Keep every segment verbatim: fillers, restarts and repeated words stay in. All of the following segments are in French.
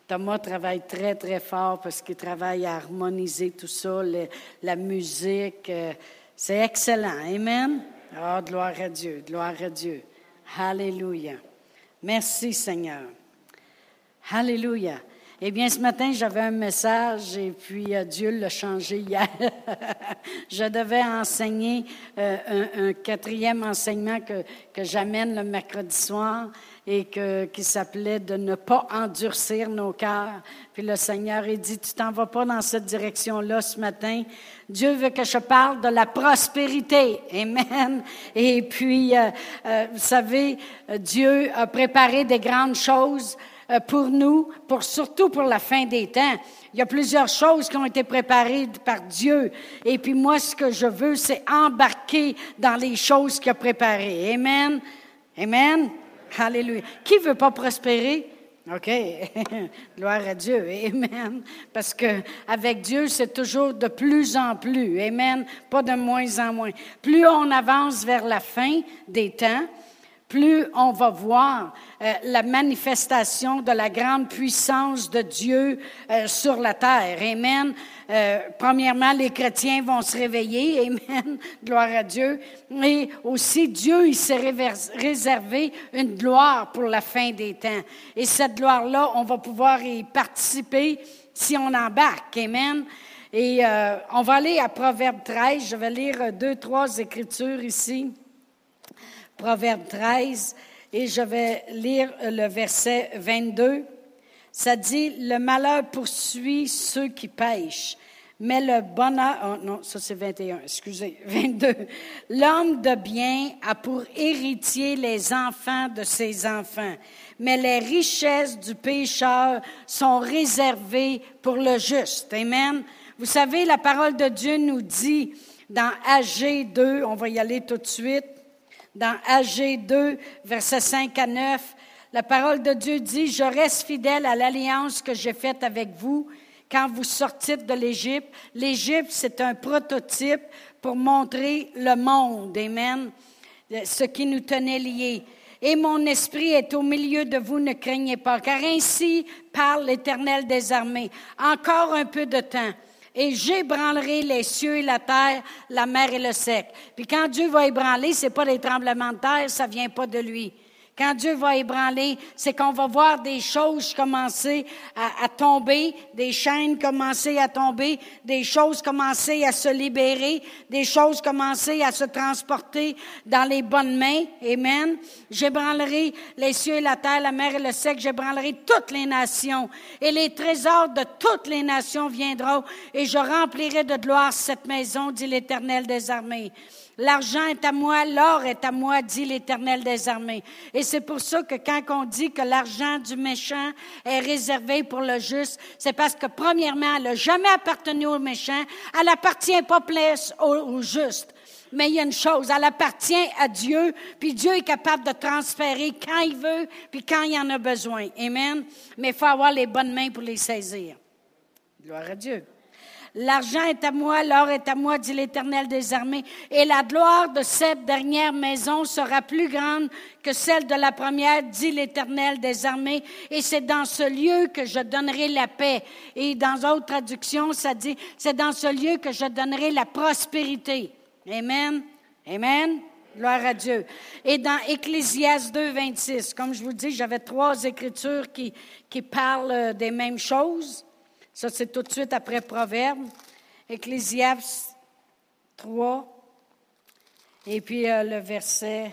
Thomas travaille très, très fort parce qu'il travaille à harmoniser tout ça, le, la musique. Euh, c'est excellent. Amen. Ah, oh, gloire à Dieu, gloire à Dieu. Alléluia. Merci, Seigneur. Alléluia. Eh bien, ce matin, j'avais un message et puis euh, Dieu l'a changé hier. Je devais enseigner euh, un, un quatrième enseignement que, que j'amène le mercredi soir et que, qui s'appelait de ne pas endurcir nos cœurs. Puis le Seigneur a dit, tu t'en vas pas dans cette direction-là ce matin. Dieu veut que je parle de la prospérité. Amen. Et puis, euh, euh, vous savez, Dieu a préparé des grandes choses pour nous, pour, surtout pour la fin des temps. Il y a plusieurs choses qui ont été préparées par Dieu. Et puis moi, ce que je veux, c'est embarquer dans les choses qu'il a préparées. Amen. Amen. Alléluia. Qui veut pas prospérer? OK. Gloire à Dieu. Amen. Parce que avec Dieu, c'est toujours de plus en plus. Amen. Pas de moins en moins. Plus on avance vers la fin des temps, plus on va voir euh, la manifestation de la grande puissance de Dieu euh, sur la terre. Amen. Euh, premièrement, les chrétiens vont se réveiller. Amen. Gloire à Dieu. Et aussi, Dieu, il s'est réservé une gloire pour la fin des temps. Et cette gloire-là, on va pouvoir y participer si on embarque. Amen. Et euh, on va aller à Proverbe treize. Je vais lire deux, trois écritures ici. Proverbe treize, et je vais lire le verset vingt-deux. Ça dit, « Le malheur poursuit ceux qui pêchent, mais le bonheur... » Oh non, ça c'est vingt et un, excusez, vingt-deux. « L'homme de bien a pour héritier les enfants de ses enfants, mais les richesses du pécheur sont réservées pour le juste. » Amen. Vous savez, la parole de Dieu nous dit dans Agé deux, on va y aller tout de suite, dans Agé deux, versets cinq à neuf, la parole de Dieu dit, « Je reste fidèle à l'alliance que j'ai faite avec vous quand vous sortîtes de l'Égypte. » L'Égypte, c'est un prototype pour montrer le monde, amen, ce qui nous tenait liés. « Et mon esprit est au milieu de vous, ne craignez pas, car ainsi parle l'Éternel des armées. Encore un peu de temps. Et j'ébranlerai les cieux et la terre, la mer et le sec. » Puis quand Dieu va ébranler, c'est pas les tremblements de terre, ça vient pas de lui. Quand Dieu va ébranler, c'est qu'on va voir des choses commencer à, à tomber, des chaînes commencer à tomber, des choses commencer à se libérer, des choses commencer à se transporter dans les bonnes mains. Amen. J'ébranlerai les cieux et la terre, la mer et le sec. J'ébranlerai toutes les nations. Et les trésors de toutes les nations viendront. Et je remplirai de gloire cette maison, dit l'Éternel des armées. L'argent est à moi, l'or est à moi, dit l'Éternel des armées. Et c'est pour ça que quand on dit que l'argent du méchant est réservé pour le juste, c'est parce que premièrement, elle n'a jamais appartenu au méchant, elle n'appartient pas plus au, au juste. Mais il y a une chose, elle appartient à Dieu, puis Dieu est capable de transférer quand il veut, puis quand il en a besoin. Amen. Mais il faut avoir les bonnes mains pour les saisir. Gloire à Dieu. L'argent est à moi, l'or est à moi, dit l'Éternel des armées, et la gloire de cette dernière maison sera plus grande que celle de la première, dit l'Éternel des armées, et c'est dans ce lieu que je donnerai la paix. Et dans d'autres traductions, ça dit, c'est dans ce lieu que je donnerai la prospérité. Amen. Amen. Gloire à Dieu. Et dans Ecclésiaste deux, vingt-six, comme je vous dis, j'avais trois écritures qui, qui parlent des mêmes choses. Ça, c'est tout de suite après Proverbe. Ecclésiaste trois. Et puis euh, le verset...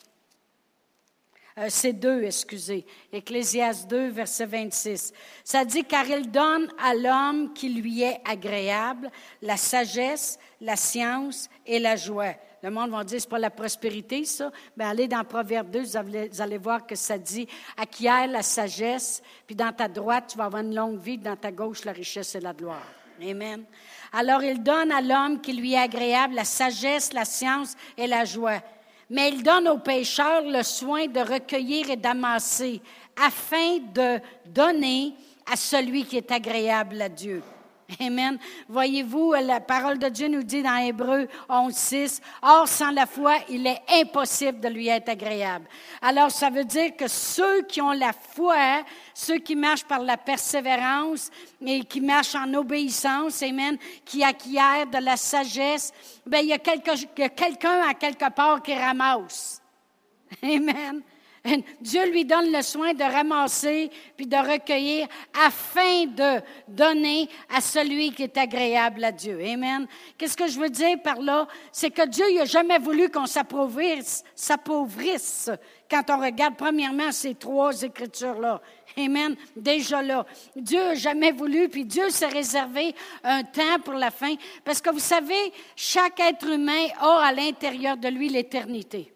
Euh, c'est deux, excusez. Ecclésiaste deux, verset vingt-six. Ça dit, « Car il donne à l'homme qui lui est agréable la sagesse, la science et la joie. » Le monde va dire, c'est pas la prospérité, ça. Bien, allez dans Proverbe deux, vous allez, vous allez voir que ça dit, acquiert la sagesse, puis dans ta droite, tu vas avoir une longue vie, dans ta gauche, la richesse et la gloire. Amen. Alors, il donne à l'homme qui lui est agréable la sagesse, la science et la joie. Mais il donne aux pécheurs le soin de recueillir et d'amasser, afin de donner à celui qui est agréable à Dieu. Amen. Voyez-vous, la parole de Dieu nous dit dans Hébreux onze six, « Or, sans la foi, il est impossible de lui être agréable. » Alors, ça veut dire que ceux qui ont la foi, ceux qui marchent par la persévérance et qui marchent en obéissance, amen, qui acquièrent de la sagesse, bien, il y a quelque, il y a quelqu'un à quelque part qui ramasse. Amen. Dieu lui donne le soin de ramasser puis de recueillir afin de donner à celui qui est agréable à Dieu. Amen. Qu'est-ce que je veux dire par là? C'est que Dieu n'a jamais voulu qu'on s'appauvrisse, s'appauvrisse quand on regarde premièrement ces trois écritures-là. Amen. Déjà là. Dieu n'a jamais voulu, puis Dieu s'est réservé un temps pour la fin. Parce que vous savez, chaque être humain a à l'intérieur de lui l'éternité.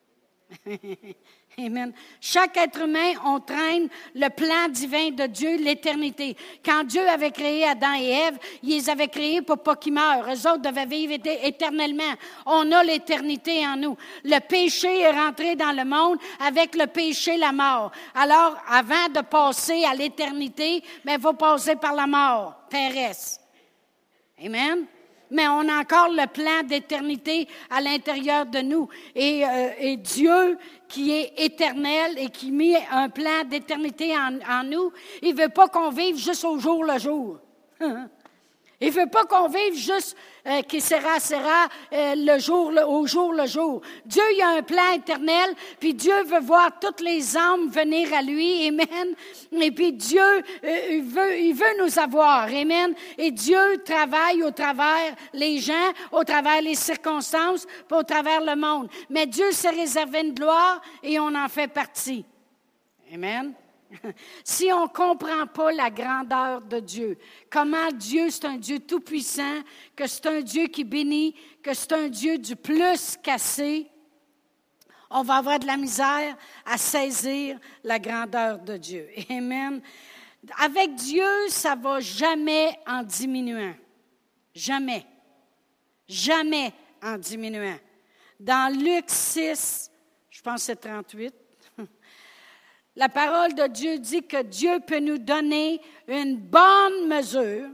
Amen. Chaque être humain, on traîne le plan divin de Dieu, l'éternité. Quand Dieu avait créé Adam et Ève, il les avait créés pour pas qu'ils meurent. Eux autres devaient vivre éternellement. On a l'éternité en nous. Le péché est rentré dans le monde, avec le péché, la mort. Alors, avant de passer à l'éternité, ben, il faut passer par la mort terrestre. Amen. Mais on a encore le plan d'éternité à l'intérieur de nous. Et, euh, et Dieu, qui est éternel et qui met un plan d'éternité en, en nous, il ne veut pas qu'on vive juste au jour le jour. Il ne veut pas qu'on vive juste euh, qui sera, sera euh, le jour, le, au jour le jour. Dieu, il a un plan éternel, puis Dieu veut voir toutes les âmes venir à lui, amen. Et puis Dieu, euh, il, veut, il veut nous avoir, amen. Et Dieu travaille au travers les gens, au travers les circonstances, puis au travers le monde. Mais Dieu s'est réservé une gloire et on en fait partie. Amen. Si on ne comprend pas la grandeur de Dieu, comment Dieu, c'est un Dieu tout-puissant, que c'est un Dieu qui bénit, que c'est un Dieu du plus qu'assez, on va avoir de la misère à saisir la grandeur de Dieu. Amen. Avec Dieu, ça ne va jamais en diminuant. Jamais. Jamais en diminuant. Dans Luc six, je pense que c'est trente-huit, la parole de Dieu dit que Dieu peut nous donner une bonne mesure,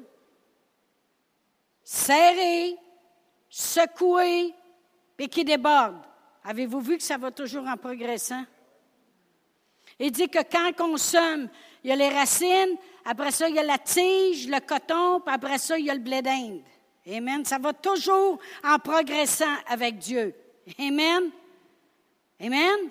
serrée, secouée, et qui déborde. Avez-vous vu que ça va toujours en progressant? Il dit que quand on sème, il y a les racines, après ça, il y a la tige, le coton, puis après ça, il y a le blé d'Inde. Amen. Ça va toujours en progressant avec Dieu. Amen. Amen.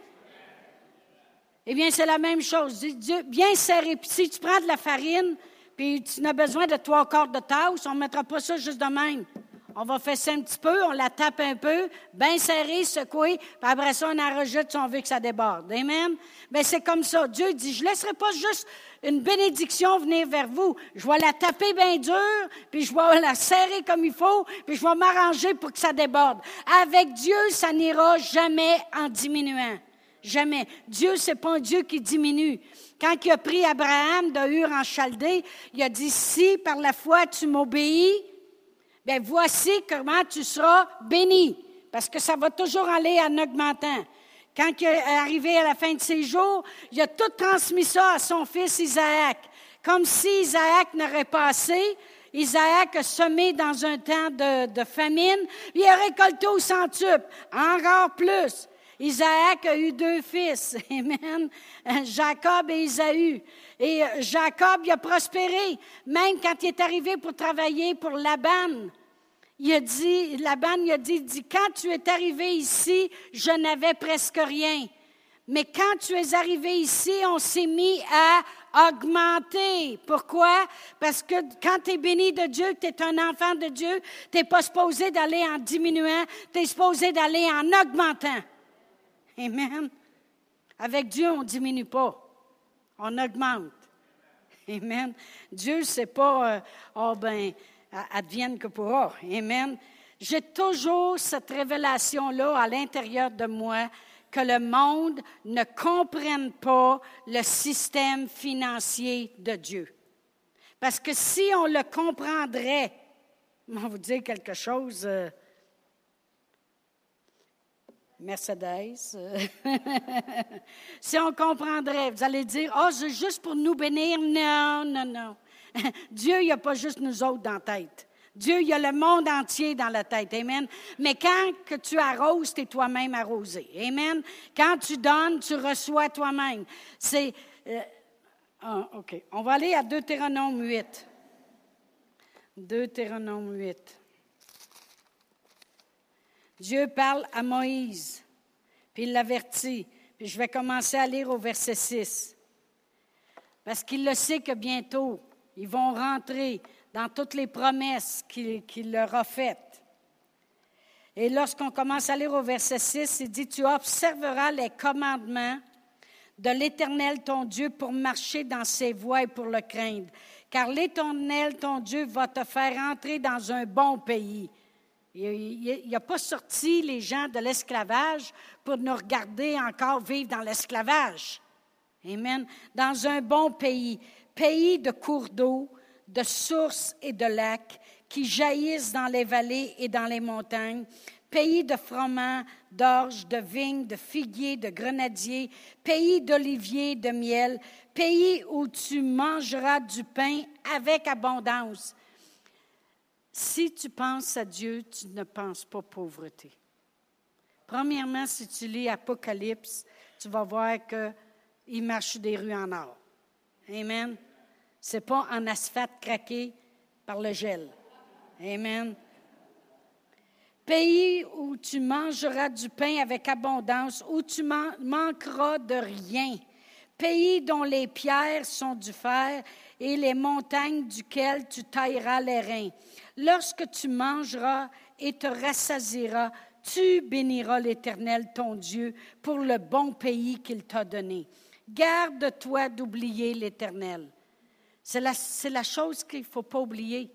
Eh bien, c'est la même chose. Dieu, bien serré. Puis si tu prends de la farine, puis tu n'as besoin de trois quarts de tasse, on ne mettra pas ça juste de même. On va fesser un petit peu, on la tape un peu, bien serré, secoué, puis après ça, on en rajoute si on veut que ça déborde. Amen? Bien, c'est comme ça. Dieu dit, je ne laisserai pas juste une bénédiction venir vers vous. Je vais la taper bien dure, puis je vais la serrer comme il faut, puis je vais m'arranger pour que ça déborde. Avec Dieu, ça n'ira jamais en diminuant. Jamais. Dieu, ce n'est pas un Dieu qui diminue. Quand il a pris Abraham de Ur en Chaldée, il a dit, si par la foi tu m'obéis, bien voici comment tu seras béni. Parce que ça va toujours aller en augmentant. Quand il est arrivé à la fin de ses jours, il a tout transmis ça à son fils Isaac. Comme si Isaac n'aurait pas assez, Isaac a semé dans un temps de, de famine, il a récolté au centuple, encore plus. Isaac a eu deux fils, amen, Jacob et Ésaü. Et Jacob, il a prospéré, même quand il est arrivé pour travailler pour Laban. Il a dit, Laban, il a dit, il dit, quand tu es arrivé ici, je n'avais presque rien. Mais quand tu es arrivé ici, on s'est mis à augmenter. Pourquoi? Parce que quand tu es béni de Dieu, que tu es un enfant de Dieu, tu n'es pas supposé d'aller en diminuant, tu es supposé d'aller en augmentant. Amen. Avec Dieu, on ne diminue pas. On augmente. Amen. Dieu, c'est pas, euh, oh ben, advienne que pourra. Amen. J'ai toujours cette révélation-là à l'intérieur de moi que le monde ne comprenne pas le système financier de Dieu. Parce que si on le comprendrait, je vais vous dire quelque chose... Euh, Mercedes. Si on comprendrait, vous allez dire, « Ah, oh, c'est juste pour nous bénir. » Non, non, non. Dieu, il n'y a pas juste nous autres dans la tête. Dieu, il y a le monde entier dans la tête. Amen. Mais quand que tu arroses, tu es toi-même arrosé. Amen. Quand tu donnes, tu reçois toi-même. C'est... Euh, ah, OK. On va aller à Deutéronome huit. Deutéronome huit. Dieu parle à Moïse, puis il l'avertit. Puis je vais commencer à lire au verset six. Parce qu'il le sait que bientôt, ils vont rentrer dans toutes les promesses qu'il, qu'il leur a faites. Et lorsqu'on commence à lire au verset six, il dit « Tu observeras les commandements de l'Éternel ton Dieu pour marcher dans ses voies et pour le craindre. Car l'Éternel ton Dieu va te faire entrer dans un bon pays. » Il n'a pas sorti les gens de l'esclavage pour nous regarder encore vivre dans l'esclavage. Amen. Dans un bon pays, pays de cours d'eau, de sources et de lacs qui jaillissent dans les vallées et dans les montagnes, pays de froment, d'orge, de vignes, de figuiers, de grenadiers, pays d'oliviers, de miel, pays où tu mangeras du pain avec abondance. Si tu penses à Dieu, tu ne penses pas pauvreté. Premièrement, si tu lis Apocalypse, tu vas voir qu'il marche des rues en or. Amen. Ce n'est pas en asphalte craqué par le gel. Amen. Pays où tu mangeras du pain avec abondance, où tu man- manqueras de rien. Pays dont les pierres sont du fer et les montagnes duquel tu tailleras les reins. Lorsque tu mangeras et te rassasieras, tu béniras l'Éternel, ton Dieu, pour le bon pays qu'il t'a donné. Garde-toi d'oublier l'Éternel. C'est la, c'est la chose qu'il ne faut pas oublier.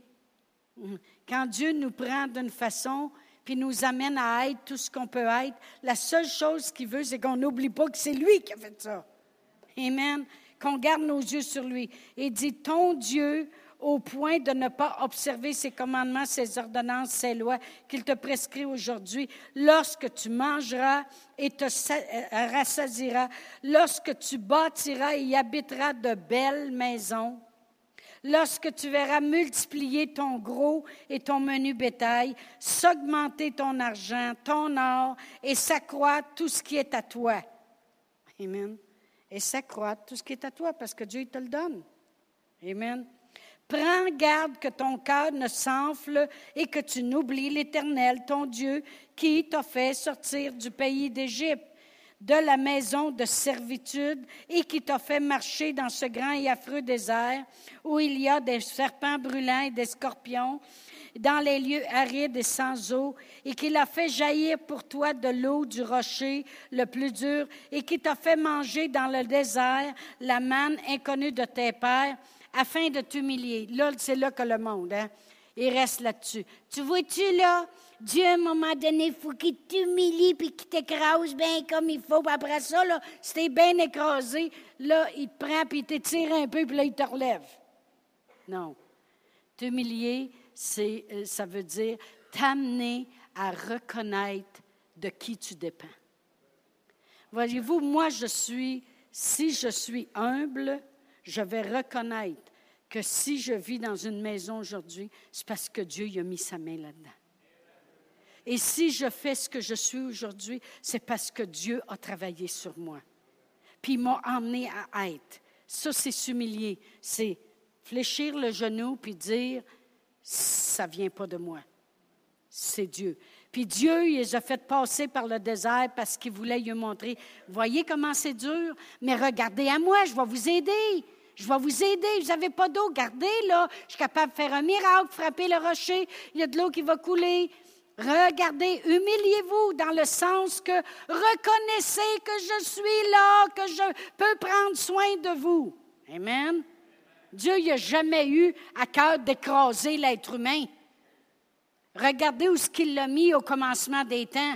Quand Dieu nous prend d'une façon, puis nous amène à être tout ce qu'on peut être, la seule chose qu'il veut, c'est qu'on n'oublie pas que c'est lui qui a fait ça. Amen. Qu'on garde nos yeux sur lui. Et dit, ton Dieu, au point de ne pas observer ses commandements, ses ordonnances, ses lois qu'il te prescrit aujourd'hui, lorsque tu mangeras et te rassasieras, lorsque tu bâtiras et y habiteras de belles maisons, lorsque tu verras multiplier ton gros et ton menu bétail, s'augmenter ton argent, ton or, et s'accroître tout ce qui est à toi. Amen. Et s'accroître tout ce qui est à toi, parce que Dieu te le donne. Amen. Prends garde que ton cœur ne s'enfle et que tu n'oublies l'Éternel, ton Dieu, qui t'a fait sortir du pays d'Égypte, de la maison de servitude, et qui t'a fait marcher dans ce grand et affreux désert, où il y a des serpents brûlants et des scorpions, dans les lieux arides et sans eau, et qui l'a fait jaillir pour toi de l'eau du rocher le plus dur, et qui t'a fait manger dans le désert la manne inconnue de tes pères, afin de t'humilier. Là, c'est là que le monde, hein, il reste là-dessus. Tu vois-tu, là, Dieu, à un moment donné, il faut qu'il t'humilie puis qu'il t'écrase bien comme il faut. Puis après ça, là, si t'es bien écrasé, là, il te prend puis il t'étire un peu puis là, il te relève. Non. T'humilier, c'est, ça veut dire t'amener à reconnaître de qui tu dépends. Voyez-vous, moi, je suis, si je suis humble, je vais reconnaître que si je vis dans une maison aujourd'hui, c'est parce que Dieu y a mis sa main là-dedans. Et si je fais ce que je suis aujourd'hui, c'est parce que Dieu a travaillé sur moi. Puis il m'a emmené à être. Ça, c'est s'humilier. C'est fléchir le genou puis dire, ça ne vient pas de moi. C'est Dieu. Puis Dieu, il les a fait passer par le désert parce qu'il voulait lui montrer, voyez comment c'est dur, mais regardez à moi, je vais vous aider. Je vais vous aider. Vous n'avez pas d'eau, gardez là. Je suis capable de faire un miracle, frapper le rocher. Il y a de l'eau qui va couler. Regardez, humiliez-vous dans le sens que reconnaissez que je suis là, que je peux prendre soin de vous. Amen. Dieu n'a jamais eu à cœur d'écraser l'être humain. Regardez où ce qu'il l'a mis au commencement des temps.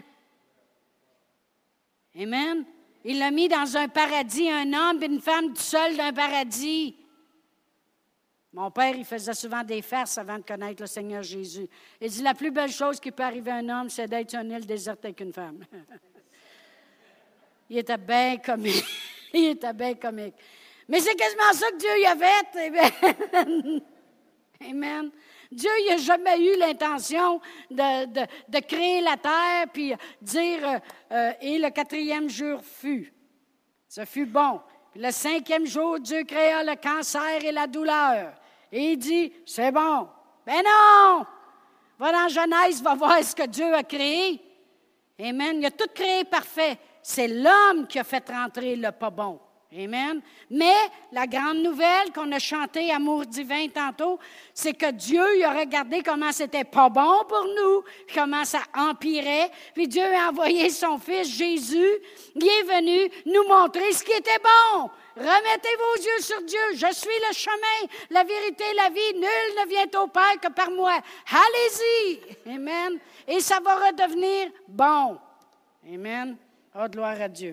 Amen. Il l'a mis dans un paradis, un homme et une femme tout seul dans un paradis. Mon père, il faisait souvent des farces avant de connaître le Seigneur Jésus. Il dit, la plus belle chose qui peut arriver à un homme, c'est d'être sur une île déserte avec une femme. Il était bien comique. Il était bien comique. Mais c'est quasiment ça que Dieu y a fait. Amen. Amen. Dieu n'a jamais eu l'intention de, de, de créer la terre puis dire euh, euh, « Et le quatrième jour fut ». Ça fut bon. Puis le cinquième jour, Dieu créa le cancer et la douleur. Et il dit « C'est bon ». Ben non! Va dans Genèse, va voir ce que Dieu a créé. Amen. Il a tout créé parfait. C'est l'homme qui a fait rentrer le pas bon. Amen. Mais la grande nouvelle qu'on a chantée, Amour divin, tantôt, c'est que Dieu il a regardé comment c'était pas bon pour nous, comment ça empirait. Puis Dieu a envoyé son Fils Jésus. Il est venu nous montrer ce qui était bon. Remettez vos yeux sur Dieu. Je suis le chemin, la vérité, la vie. Nul ne vient au Père que par moi. Allez-y. Amen. Et ça va redevenir bon. Amen. Oh, gloire à Dieu.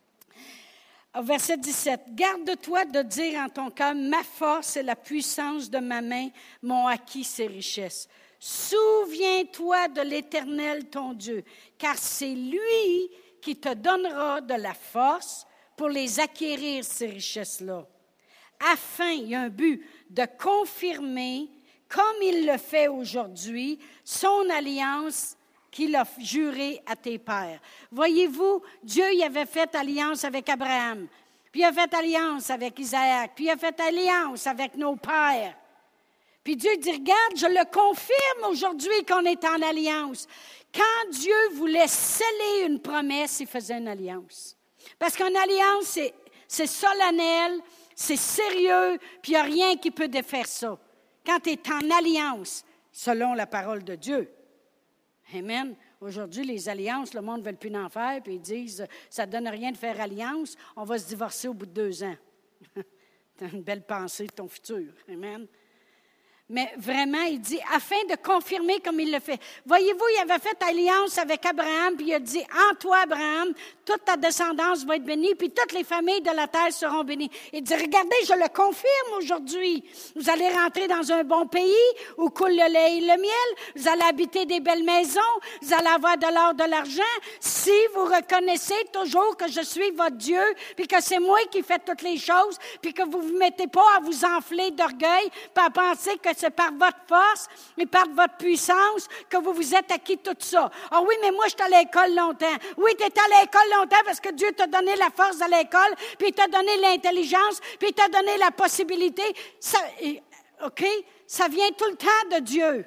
Verset dix-sept. « Garde-toi de dire en ton cœur, ma force et la puissance de ma main m'ont acquis ces richesses. Souviens-toi de l'Éternel ton Dieu, car c'est lui qui te donnera de la force pour les acquérir, ces richesses-là. Afin, il y a un but, de confirmer, comme il le fait aujourd'hui, son alliance qu'il a juré à tes pères. » Voyez-vous, Dieu il avait fait alliance avec Abraham, puis il a fait alliance avec Isaac, puis il a fait alliance avec nos pères. Puis Dieu dit, regarde, je le confirme aujourd'hui qu'on est en alliance. Quand Dieu voulait sceller une promesse, il faisait une alliance. Parce qu'une alliance, c'est, c'est solennel, c'est sérieux, puis il n'y a rien qui peut défaire ça. Quand tu es en alliance, selon la parole de Dieu. Amen. Aujourd'hui, les alliances, le monde ne veut plus en faire, puis ils disent, ça ne donne rien de faire alliance, on va se divorcer au bout de deux ans. C'est une belle pensée de ton futur. Amen. Mais vraiment, il dit, afin de confirmer comme il le fait. Voyez-vous, il avait fait alliance avec Abraham, puis il a dit, en toi, Abraham, toute ta descendance va être bénie, puis toutes les familles de la terre seront bénies. Il dit, regardez, je le confirme aujourd'hui. Vous allez rentrer dans un bon pays où coule le lait et le miel. Vous allez habiter des belles maisons. Vous allez avoir de l'or, de l'argent. Si vous reconnaissez toujours que je suis votre Dieu, puis que c'est moi qui fais toutes les choses, puis que vous ne vous mettez pas à vous enfler d'orgueil, puis à penser que c'est par votre force et par votre puissance que vous vous êtes acquis tout ça. Ah oui, mais moi, je suis à l'école longtemps. Oui, tu es à l'école longtemps parce que Dieu t'a donné la force de l'école, puis il t'a donné l'intelligence, puis il t'a donné la possibilité. Ça, OK? Ça vient tout le temps de Dieu.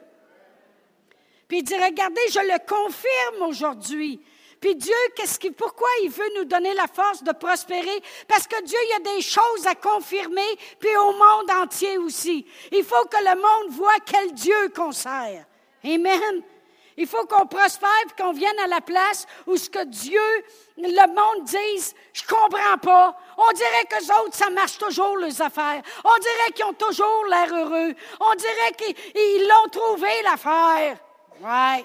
Puis il dit, regardez, je le confirme aujourd'hui. Puis Dieu, qu'est-ce qui, pourquoi il veut nous donner la force de prospérer? Parce que Dieu, il y a des choses à confirmer, puis au monde entier aussi. Il faut que le monde voit quel Dieu qu'on sert. Amen. Il faut qu'on prospère et qu'on vienne à la place où ce que Dieu, le monde dise, je comprends pas. On dirait que les autres, ça marche toujours, les affaires. On dirait qu'ils ont toujours l'air heureux. On dirait qu'ils l'ont trouvé, l'affaire. Ouais.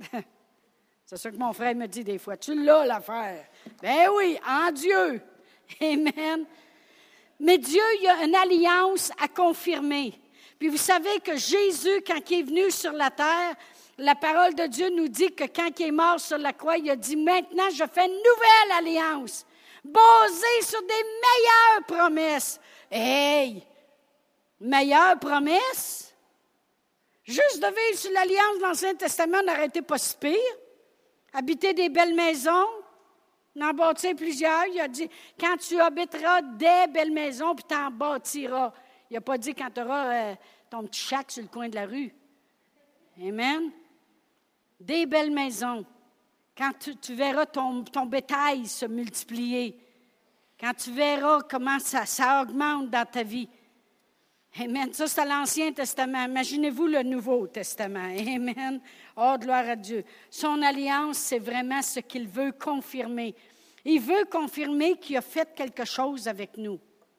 C'est ça que mon frère me dit des fois. Tu l'as, l'affaire. Ben oui, en Dieu. Amen. Mais Dieu, il y a une alliance à confirmer. Puis vous savez que Jésus, quand il est venu sur la terre, la parole de Dieu nous dit que quand il est mort sur la croix, il a dit, maintenant, je fais une nouvelle alliance, basée sur des meilleures promesses. Hey! Meilleures promesses? Juste de vivre sur l'alliance de l'Ancien Testament n'arrêtait pas si pire. Habiter des belles maisons, en bâtir plusieurs. Il a dit, quand tu habiteras des belles maisons, puis tu en bâtiras. Il n'a pas dit quand tu auras euh, ton petit shack sur le coin de la rue. Amen. Des belles maisons. Quand tu, tu verras ton, ton bétail se multiplier. Quand tu verras comment ça, ça augmente dans ta vie. Amen. Ça, c'est l'Ancien Testament. Imaginez-vous le Nouveau Testament. Amen. Oh, gloire à Dieu. Son alliance, c'est vraiment ce qu'il veut confirmer. Il veut confirmer qu'il a fait quelque chose avec nous.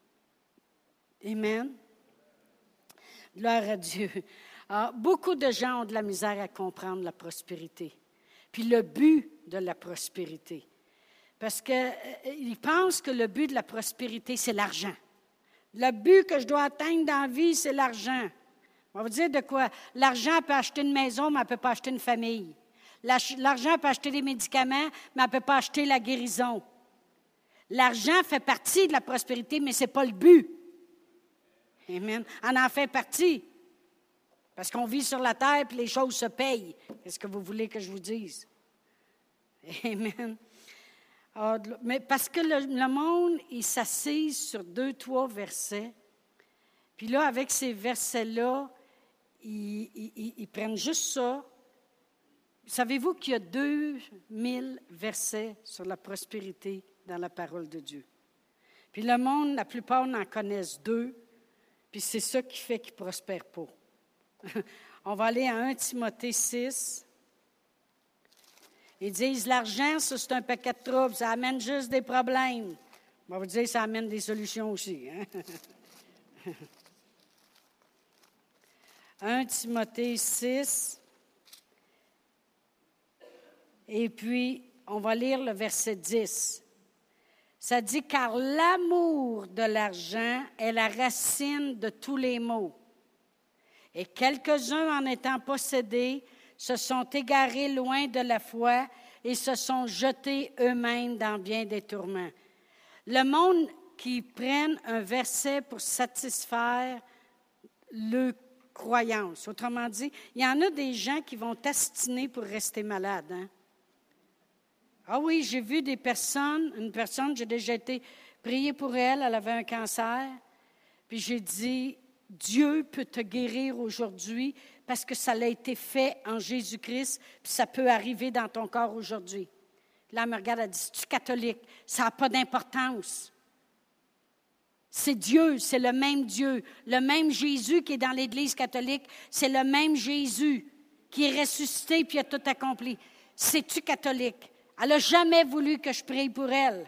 Amen. Gloire à Dieu. Alors, beaucoup de gens ont de la misère à comprendre la prospérité. Puis le but de la prospérité. Parce qu'ils euh, pensent que le but de la prospérité, c'est l'argent. Le but que je dois atteindre dans la vie, c'est l'argent. On va vous dire de quoi? L'argent peut acheter une maison, mais elle ne peut pas acheter une famille. L'argent peut acheter des médicaments, mais elle ne peut pas acheter la guérison. L'argent fait partie de la prospérité, mais ce n'est pas le but. Amen. On en fait partie. Parce qu'on vit sur la terre et les choses se payent. Qu'est-ce que vous voulez que je vous dise? Amen. Alors, mais parce que le, le monde, il s'assise sur deux, trois versets. Puis là, avec ces versets-là, ils, ils, ils prennent juste ça. Savez-vous qu'il y a deux mille versets sur la prospérité dans la parole de Dieu? Puis le monde, la plupart n'en connaissent deux. Puis c'est ça qui fait qu'ils ne prospèrent pas. On va aller à un Timothée six. Ils disent, l'argent, ça, c'est un paquet de troubles. Ça amène juste des problèmes. On va vous dire, ça amène des solutions aussi. Hein? un Timothée six. Et puis, on va lire le verset dix. Ça dit, car l'amour de l'argent est la racine de tous les maux. Et quelques-uns, en étant possédés, se sont égarés loin de la foi et se sont jetés eux-mêmes dans bien des tourments. Le monde qui prenne un verset pour satisfaire le croyance. Autrement dit, il y en a des gens qui vont t'astiner pour rester malade. Hein? Ah oui, j'ai vu des personnes, une personne, j'ai déjà été prier pour elle, elle avait un cancer, puis j'ai dit, Dieu peut te guérir aujourd'hui parce que ça a été fait en Jésus-Christ, puis ça peut arriver dans ton corps aujourd'hui. Là, elle me regarde, elle dit, tu es catholique, ça n'a pas d'importance. C'est Dieu, c'est le même Dieu, le même Jésus qui est dans l'Église catholique, c'est le même Jésus qui est ressuscité puis a tout accompli. C'est-tu catholique? Elle n'a jamais voulu que je prie pour elle.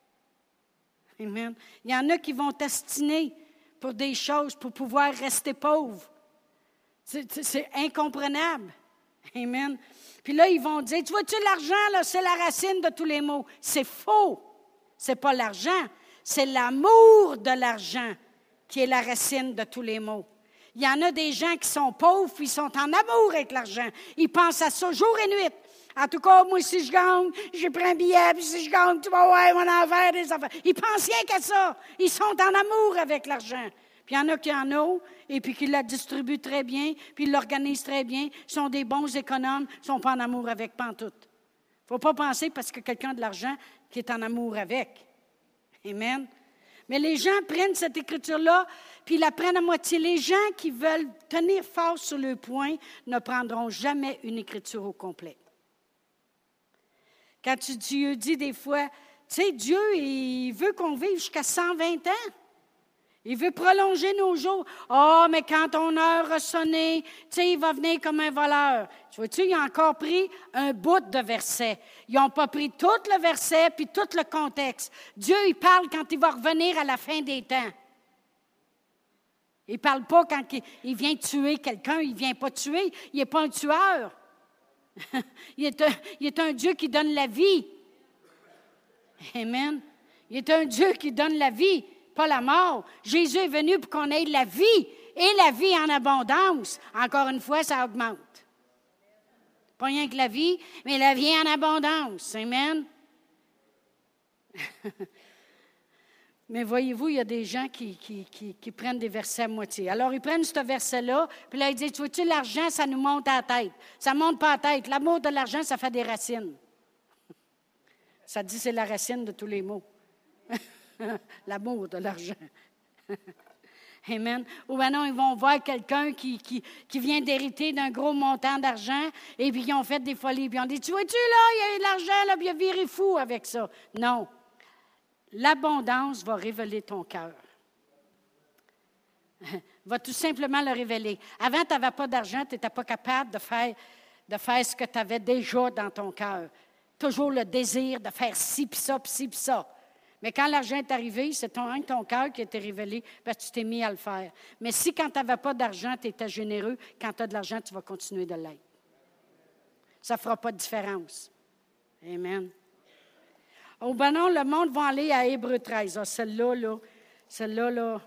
Amen. Il y en a qui vont t'astiner pour des choses, pour pouvoir rester pauvre. C'est, c'est incomprenable. Amen. Puis là, ils vont dire, tu vois-tu, l'argent, là, c'est la racine de tous les maux. C'est faux. C'est pas l'argent. C'est l'amour de l'argent qui est la racine de tous les maux. Il y en a des gens qui sont pauvres, puis ils sont en amour avec l'argent. Ils pensent à ça jour et nuit. En tout cas, moi, si je gagne, j'ai pris un billet, puis si je gagne, tu vas voir mon affaire, des affaires. Ils pensent rien qu'à ça. Ils sont en amour avec l'argent. Puis il y en a qui en ont, et puis qui la distribuent très bien, puis ils l'organisent très bien, sont des bons économes, ne sont pas en amour avec pantoute. Il ne faut pas penser parce que quelqu'un a de l'argent qui est en amour avec. Amen. Mais les gens prennent cette écriture-là, puis ils la prennent à moitié. Les gens qui veulent tenir fort sur le point ne prendront jamais une écriture au complet. Quand tu, Dieu dit des fois, tu sais, Dieu, il veut qu'on vive jusqu'à cent vingt ans. Il veut prolonger nos jours. Ah, oh, mais quand ton heure a sonné, tu sais, il va venir comme un voleur. Tu vois-tu, ils ont encore pris un bout de verset. Ils n'ont pas pris tout le verset puis tout le contexte. Dieu, il parle quand il va revenir à la fin des temps. Il ne parle pas quand il vient tuer quelqu'un. Il ne vient pas tuer. Il n'est pas un tueur. il, est un, il est un Dieu qui donne la vie. Amen. Il est un Dieu qui donne la vie. Pas la mort. Jésus est venu pour qu'on ait la vie et la vie en abondance. Encore une fois, ça augmente. Pas rien que la vie, mais la vie en abondance. Amen. Mais voyez-vous, il y a des gens qui, qui, qui, qui prennent des versets à moitié. Alors, ils prennent ce verset-là, puis là, ils disent, tu vois-tu, l'argent, ça nous monte à la tête. Ça ne monte pas à la tête. L'amour de l'argent, ça fait des racines. Ça dit, c'est la racine de tous les maux. L'amour de l'argent. Amen. Ou bien non, ils vont voir quelqu'un qui, qui, qui vient d'hériter d'un gros montant d'argent et puis ils ont fait des folies. Puis ils ont dit, tu vois-tu là, il y a eu de l'argent, là, puis il a viré fou avec ça. Non. L'abondance va révéler ton cœur. Va tout simplement le révéler. Avant, tu n'avais pas d'argent, tu n'étais pas capable de faire, de faire ce que tu avais déjà dans ton cœur. Toujours le désir de faire ci, puis ça, puis ci, puis ça. Mais quand l'argent est arrivé, c'est ton, ton cœur qui a été révélé parce que tu t'es mis à le faire. Mais si quand tu n'avais pas d'argent, tu étais généreux, quand tu as de l'argent, tu vas continuer de l'être. Ça ne fera pas de différence. Amen. Oh ben non, le monde va aller à Hébreux treize. Ah, celle-là, là, celle-là, là,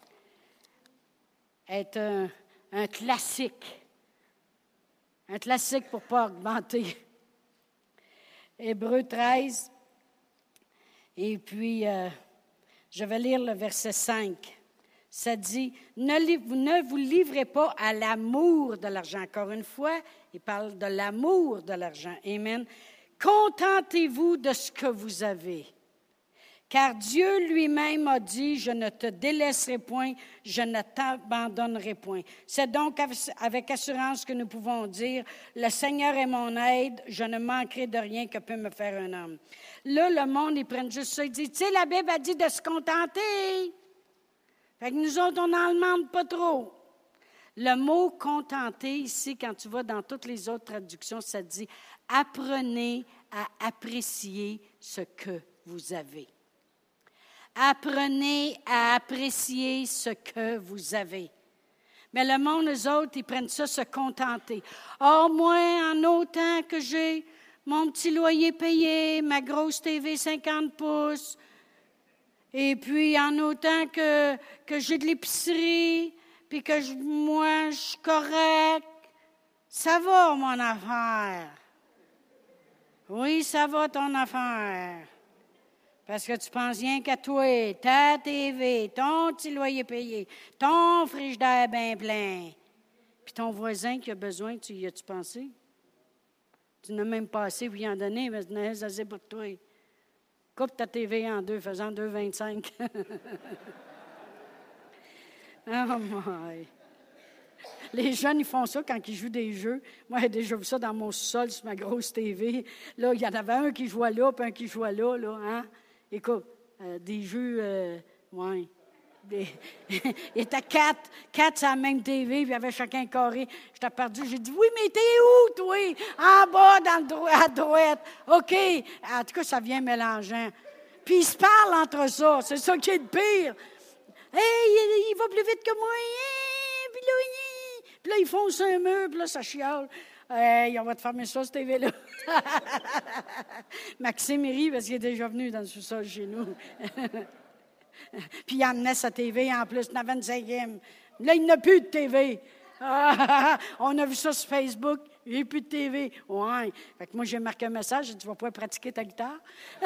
est un, un classique. Un classique pour ne pas augmenter. Hébreux treize. Et puis, euh, je vais lire le verset cinq. Ça dit, ne, li- ne vous livrez pas à l'amour de l'argent. Encore une fois, il parle de l'amour de l'argent. Amen. Contentez-vous de ce que vous avez. Car Dieu lui-même a dit, je ne te délaisserai point, je ne t'abandonnerai point. C'est donc avec assurance que nous pouvons dire, le Seigneur est mon aide, je ne manquerai de rien que peut me faire un homme. Là, le monde, ils prennent juste ça, ils disent, tu sais, la Bible a dit de se contenter. Fait que nous autres, on n'en demande pas trop. Le mot contenter, ici, quand tu vas dans toutes les autres traductions, ça dit, apprenez à apprécier ce que vous avez. Apprenez à apprécier ce que vous avez. Mais le monde, eux autres, ils prennent ça, se contenter. Oh, moi, en autant que j'ai mon petit loyer payé, ma grosse T V cinquante pouces, et puis en autant que, que j'ai de l'épicerie, puis que je, moi, je suis correct, ça va, mon affaire. Oui, ça va, ton affaire. Parce que tu penses rien qu'à toi, ta T V, ton petit loyer payé, ton frigidaire bien plein. Puis ton voisin qui a besoin, tu y as-tu pensé? Tu n'as même pas assez pour y en donner, mais tu n'as rien assez pour toi. Coupe ta T V en deux, faisant deux virgule vingt-cinq. Oh my! Les jeunes, ils font ça quand ils jouent des jeux. Moi, j'ai déjà vu ça dans mon sol sur ma grosse T V. Là, il y en avait un qui jouait là, puis un qui jouait là, là, hein? Écoute, euh, des jeux, euh, ouais. Des... il était quatre, quatre sur la même T V, puis il y avait chacun un carré. J'étais perdu. J'ai dit, oui, mais t'es où, toi? En bas, dans le dro- à droite. OK. En tout cas, ça vient mélangeant. Puis ils se parlent entre ça. C'est ça qui est le pire. Hey, il, il va plus vite que moi. Hey, puis là, il... puis là, ils foncent un mur, puis là, ça chiale. Hey, on va te fermer ça, cette T V-là. Maxime, il rit parce qu'il est déjà venu dans le sous-sol chez nous. Puis il emmenait sa T V en plus, il en avait une cinquième. Là, il n'a plus de T V. Ah, on a vu ça sur Facebook, il n'y a plus de T V. Ouais. Fait que moi, j'ai marqué un message, j'ai dit, tu vas pouvoir pratiquer ta guitare.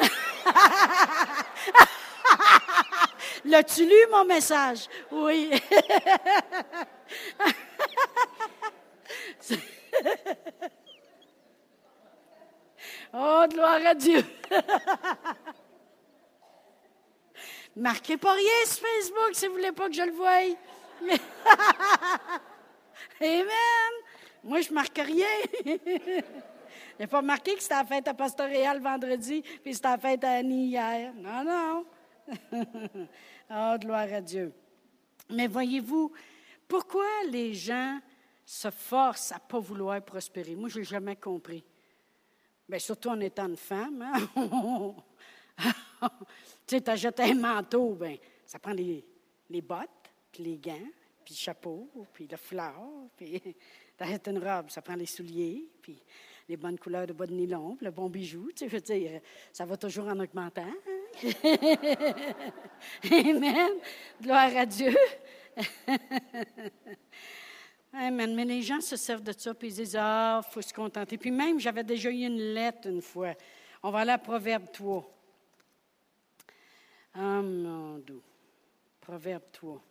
L'as-tu lu, mon message? Oui. Oh, gloire à Dieu! Marquez pas rien sur Facebook si vous ne voulez pas que je le voie. Amen! Moi, je ne marque rien. Je n'ai pas marqué que c'était la fête à Pasteur Réal vendredi, puis c'était la fête à Annie hier. Non, non. Oh, gloire à Dieu. Mais voyez-vous, pourquoi les gens se forcent à ne pas vouloir prospérer? Moi, je n'ai jamais compris. Bien, surtout en étant une femme. Hein? Tu sais, tu achètes un manteau, bien, ça prend les, les bottes, puis les gants, puis le chapeau, puis le foulard, puis tu achètes une robe, ça prend les souliers, puis les bonnes couleurs de bas de nylon, puis le bon bijou, tu sais, je veux dire, ça va toujours en augmentant. Hein? Amen. Gloire à Dieu. Amen. Mais les gens se servent de ça, puis ils disent, ah, il faut se contenter. Puis même, j'avais déjà eu une lettre une fois. On va aller à Proverbe trois. Ah, mon Dieu. Proverbe trois.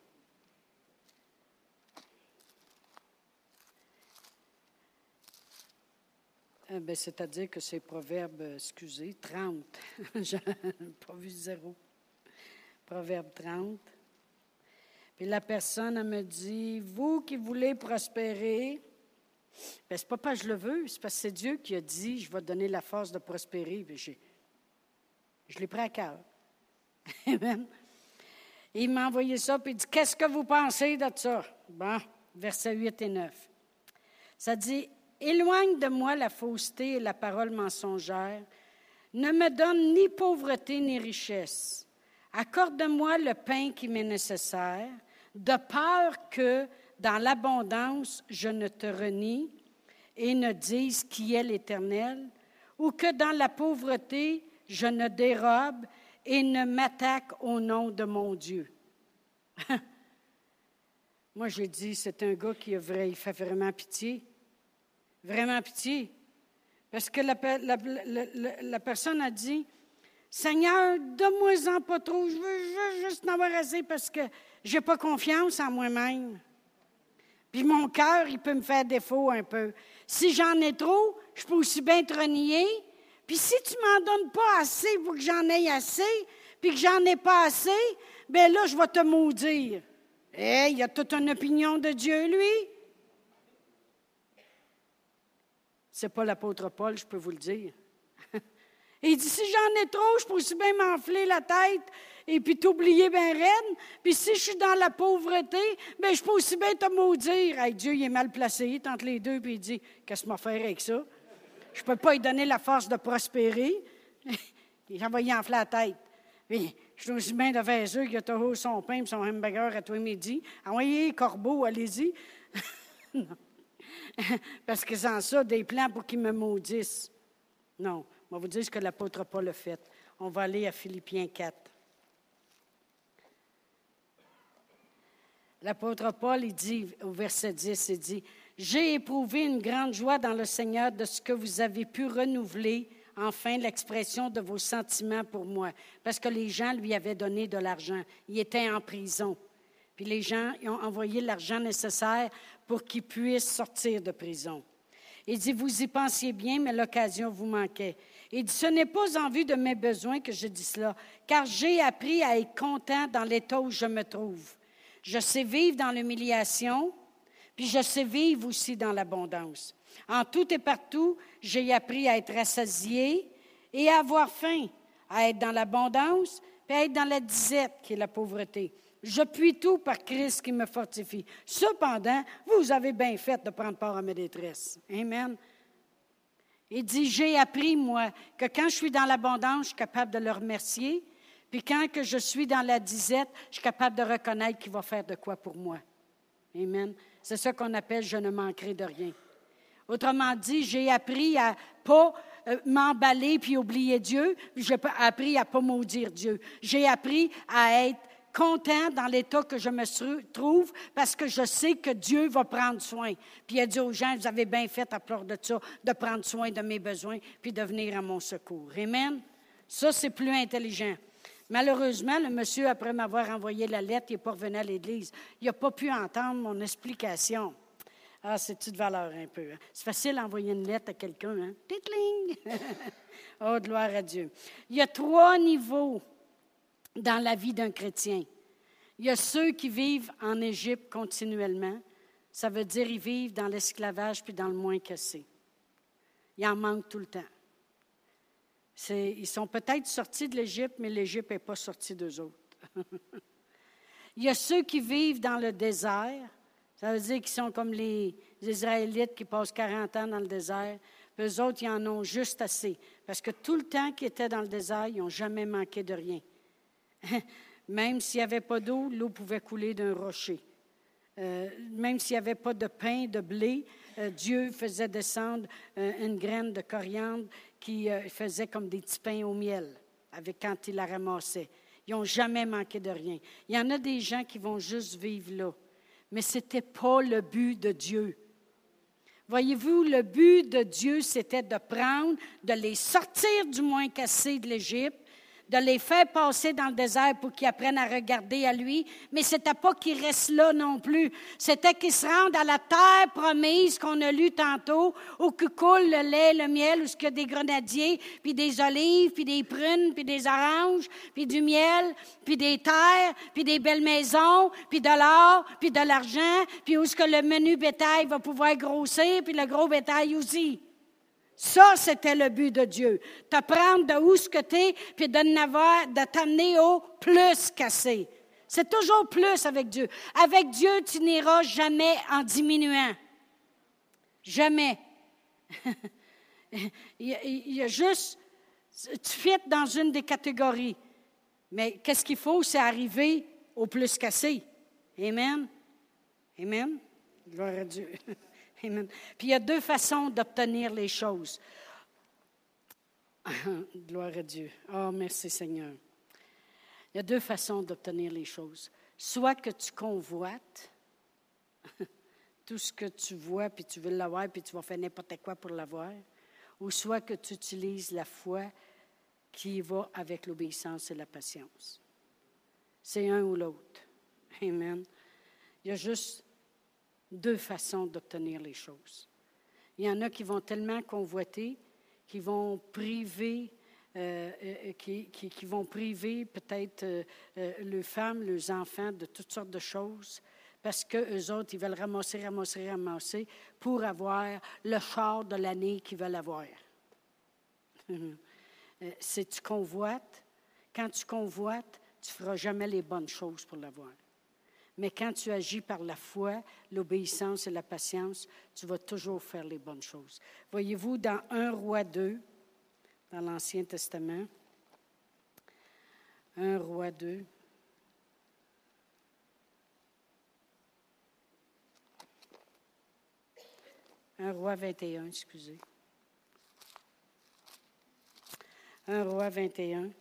Eh bien, c'est-à-dire que c'est Proverbe, excusez, trente. Je n'ai pas vu zéro. Proverbe trente. Puis la personne, elle me dit, vous qui voulez prospérer, bien, c'est pas parce que je le veux, c'est parce que c'est Dieu qui a dit, je vais te donner la force de prospérer. Puis j'ai, je l'ai pris à cœur. Amen. Il m'a envoyé ça, puis il dit, qu'est-ce que vous pensez de ça? Bon, versets huit et neuf. Ça dit, éloigne de moi la fausseté et la parole mensongère. Ne me donne ni pauvreté ni richesse. Accorde-moi le pain qui m'est nécessaire, de peur que, dans l'abondance, je ne te renie et ne dise qui est l'Éternel, ou que dans la pauvreté, je ne dérobe et ne m'attaque au nom de mon Dieu. Moi, j'ai dit, c'est un gars qui a vrai, il fait vraiment pitié. Vraiment pitié. Parce que la, la, la, la, la personne a dit, Seigneur, donne-moi-en pas trop. Je veux, je veux juste en avoir assez parce que je n'ai pas confiance en moi-même. Puis mon cœur, il peut me faire défaut un peu. Si j'en ai trop, je peux aussi bien te renier. Puis si tu ne m'en donnes pas assez pour que j'en aie assez, puis que j'en ai pas assez, bien là, je vais te maudire. Hé, il a toute une opinion de Dieu, lui. C'est pas l'apôtre Paul, je peux vous le dire. Il dit, si j'en ai trop, je peux aussi bien m'enfler la tête et puis t'oublier bien raide. Puis si je suis dans la pauvreté, bien, je peux aussi bien te maudire. Hey, Dieu, il est mal placé, il est entre les deux, puis il dit, qu'est-ce que je vais faire avec ça? Je ne peux pas lui donner la force de prospérer. Il va y enfler la tête. Puis, je suis aussi bien de faire ça qu'il a toujours son pain et son hamburger à tous les midis. Envoyez, corbeau, allez-y. Non. Parce que sans ça, des plans pour qu'ils me maudissent. Non. On va vous dire ce que l'apôtre Paul a fait. On va aller à Philippiens quatre. L'apôtre Paul, il dit au verset dix, il dit, « J'ai éprouvé une grande joie dans le Seigneur de ce que vous avez pu renouveler enfin l'expression de vos sentiments pour moi. » Parce que les gens lui avaient donné de l'argent. Il était en prison. Puis les gens ils ont envoyé l'argent nécessaire pour qu'il puisse sortir de prison. Il dit, « Vous y pensiez bien, mais l'occasion vous manquait. » Il dit, « Ce n'est pas en vue de mes besoins que je dis cela, car j'ai appris à être content dans l'état où je me trouve. Je sais vivre dans l'humiliation, puis je sais vivre aussi dans l'abondance. En tout et partout, j'ai appris à être rassasié et à avoir faim, à être dans l'abondance, puis à être dans la disette, qui est la pauvreté. Je puis tout par Christ qui me fortifie. Cependant, vous avez bien fait de prendre part à mes détresses. » Amen. Il dit, j'ai appris, moi, que quand je suis dans l'abondance, je suis capable de le remercier. Puis quand que je suis dans la disette, je suis capable de reconnaître qu'il va faire de quoi pour moi. Amen. C'est ça qu'on appelle « je ne manquerai de rien ». Autrement dit, j'ai appris à ne pas euh, m'emballer puis oublier Dieu. J'ai appris à ne pas maudire Dieu. J'ai appris à être content dans l'état que je me trouve parce que je sais que Dieu va prendre soin. Puis il a dit aux gens, vous avez bien fait à pleurer de ça, de prendre soin de mes besoins puis de venir à mon secours. Amen. Ça, c'est plus intelligent. Malheureusement, le monsieur, après m'avoir envoyé la lettre, il n'est pas revenu à l'Église. Il n'a pas pu entendre mon explication. Ah, c'est-tu de valeur un peu? Hein? C'est facile d'envoyer une lettre à quelqu'un. Hein? Titling! Oh, gloire à Dieu. Il y a trois niveaux dans la vie d'un chrétien. Il y a ceux qui vivent en Égypte continuellement. Ça veut dire qu'ils vivent dans l'esclavage puis dans le moins cassé. Ils en manquent tout le temps. C'est, ils sont peut-être sortis de l'Égypte, mais l'Égypte n'est pas sortie d'eux autres. Il y a ceux qui vivent dans le désert. Ça veut dire qu'ils sont comme les Israélites qui passent quarante ans dans le désert. Puis eux autres, ils en ont juste assez. Parce que tout le temps qu'ils étaient dans le désert, ils n'ont jamais manqué de rien. Même s'il n'y avait pas d'eau, l'eau pouvait couler d'un rocher. Euh, même s'il n'y avait pas de pain, de blé, euh, Dieu faisait descendre euh, une graine de coriandre qui euh, faisait comme des petits pains au miel avec, quand il la ramassait. Ils n'ont jamais manqué de rien. Il y en a des gens qui vont juste vivre là. Mais ce n'était pas le but de Dieu. Voyez-vous, le but de Dieu, c'était de prendre, de les sortir du moins cassé de l'Égypte, de les faire passer dans le désert pour qu'ils apprennent à regarder à lui. Mais ce n'était pas qu'ils restent là non plus. C'était qu'ils se rendent à la terre promise qu'on a lue tantôt, où que coule le lait, le miel, où il y a des grenadiers, puis des olives, puis des prunes, puis des oranges, puis du miel, puis des terres, puis des belles maisons, puis de l'or, puis de l'argent, puis où est-ce que le menu bétail va pouvoir grossir, puis le gros bétail aussi. Ça, c'était le but de Dieu. Te prendre de où ce que tu es, puis de, de t'amener au plus cassé. C'est toujours plus avec Dieu. Avec Dieu, tu n'iras jamais en diminuant. Jamais. il, y a, il y a juste, tu fites dans une des catégories. Mais qu'est-ce qu'il faut? C'est arriver au plus cassé. Amen. Amen. Gloire à Dieu. Amen. Puis il y a deux façons d'obtenir les choses. Gloire à Dieu. Oh, merci Seigneur. Il y a deux façons d'obtenir les choses. Soit que tu convoites tout ce que tu vois, puis tu veux l'avoir, puis tu vas faire n'importe quoi pour l'avoir. Ou soit que tu utilises la foi qui va avec l'obéissance et la patience. C'est un ou l'autre. Amen. Il y a juste deux façons d'obtenir les choses. Il y en a qui vont tellement convoiter, qui vont priver, euh, euh, qui, qui, qui vont priver peut-être euh, euh, leurs femmes, leurs enfants de toutes sortes de choses, parce qu'eux autres, ils veulent ramasser, ramasser, ramasser pour avoir le char de l'année qu'ils veulent avoir. Si tu convoites, quand tu convoites, tu ne feras jamais les bonnes choses pour l'avoir. Mais quand tu agis par la foi, l'obéissance et la patience, tu vas toujours faire les bonnes choses. Voyez-vous, dans un Roi deux, dans l'Ancien Testament, un Roi deux, un Roi vingt et un, excusez. un Roi vingt et un.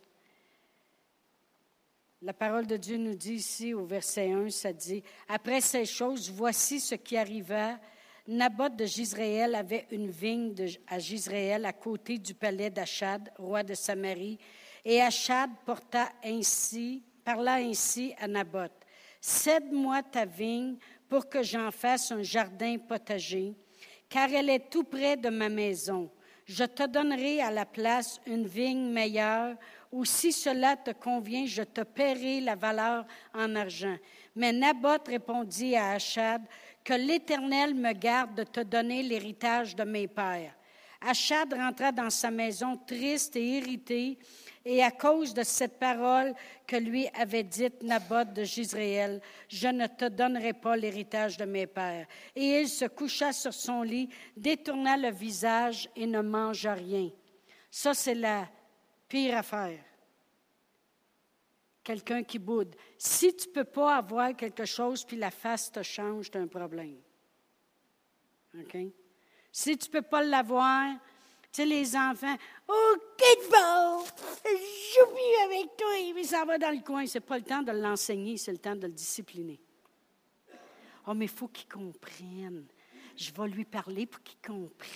La parole de Dieu nous dit ici au verset un, ça dit, « Après ces choses, voici ce qui arriva. Naboth de Jizréel avait une vigne de, à Jizréel à côté du palais d'Achad, roi de Samarie. Et Achad porta ainsi, parla ainsi à Naboth, « Cède-moi ta vigne pour que j'en fasse un jardin potager, car elle est tout près de ma maison. Je te donnerai à la place une vigne meilleure, ou si cela te convient, je te paierai la valeur en argent. » Mais Naboth répondit à Achad, « Que l'Éternel me garde de te donner l'héritage de mes pères. » Achad rentra dans sa maison triste et irrité, et à cause de cette parole que lui avait dite Naboth de Jizréel, « Je ne te donnerai pas l'héritage de mes pères. » Et il se coucha sur son lit, détourna le visage et ne mangea rien. Ça, c'est la pire affaire. Quelqu'un qui boude. Si tu ne peux pas avoir quelque chose puis la face te change, tu as un problème. OK? Si tu ne peux pas l'avoir, tu sais, les enfants, « Oh, quel bon! J'oublie avec toi! » Mais ça va dans le coin. Ce n'est pas le temps de l'enseigner, c'est le temps de le discipliner. « Oh, mais il faut qu'il comprenne. Je vais lui parler pour qu'il comprenne. »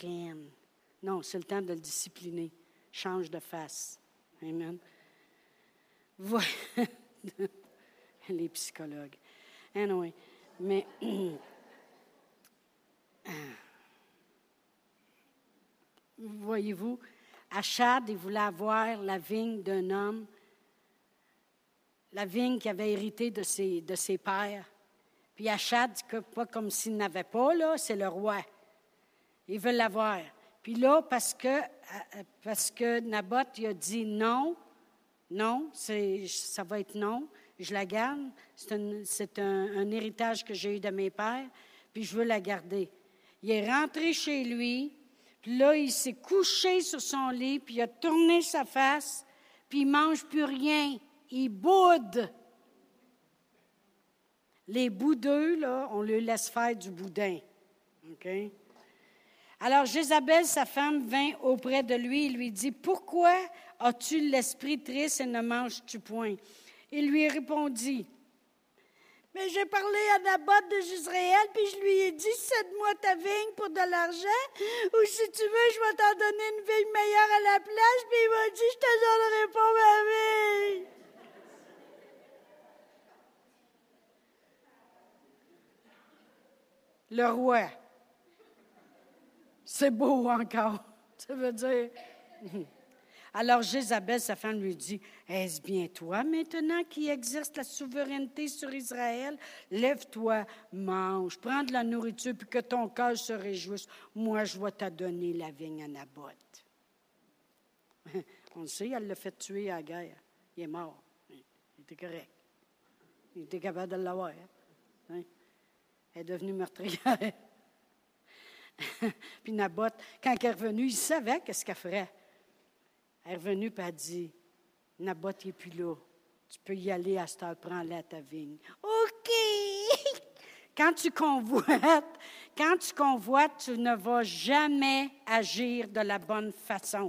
Non, c'est le temps de le discipliner. Change de face. Amen. Voilà. Les psychologues. Anyway, mais... Voyez-vous, Achad, il voulait avoir la vigne d'un homme, la vigne qu'il avait héritée de ses, de ses pères. Puis Achad, pas comme s'il n'avait pas, là, c'est le roi. Il veut l'avoir. Puis là, parce que, parce que Naboth il a dit non, non, c'est, ça va être non, je la garde, c'est, un, c'est un, un héritage que j'ai eu de mes pères, puis je veux la garder. Il est rentré chez lui, puis là, il s'est couché sur son lit, puis il a tourné sa face, puis il ne mange plus rien. Il boude. Les boudeux, là, on leur laisse faire du boudin. OK? Alors, Jézabel, sa femme, vint auprès de lui et lui dit, « Pourquoi as-tu l'esprit triste et ne manges-tu point? » Il lui répondit, « Mais j'ai parlé à Naboth de Jizréel, puis je lui ai dit, « Cède-moi ta vigne pour de l'argent, ou si tu veux, je vais t'en donner une vigne meilleure à la place. » Puis il m'a dit, « Je te donnerai pas ma vigne. » Le roi. C'est beau encore. Ça veut dire... Alors Jézabel, sa femme, lui dit, « Est-ce bien toi maintenant qui exerce la souveraineté sur Israël? Lève-toi, mange, prends de la nourriture, puis que ton cœur se réjouisse. Moi, je vais te donner la vigne à Naboth. » On le sait, elle l'a fait tuer à la guerre. Il est mort. Il était correct. Il était capable de l'avoir. Hein? Elle est devenue meurtrière. Puis Naboth, quand elle est revenue, il savait qu'est-ce qu'elle ferait. Elle est revenue et elle a dit, « Naboth n'est plus là. Tu peux y aller à cette heure, prends-la à ta vigne. » OK! Quand tu convoites, quand tu convoites, tu ne vas jamais agir de la bonne façon.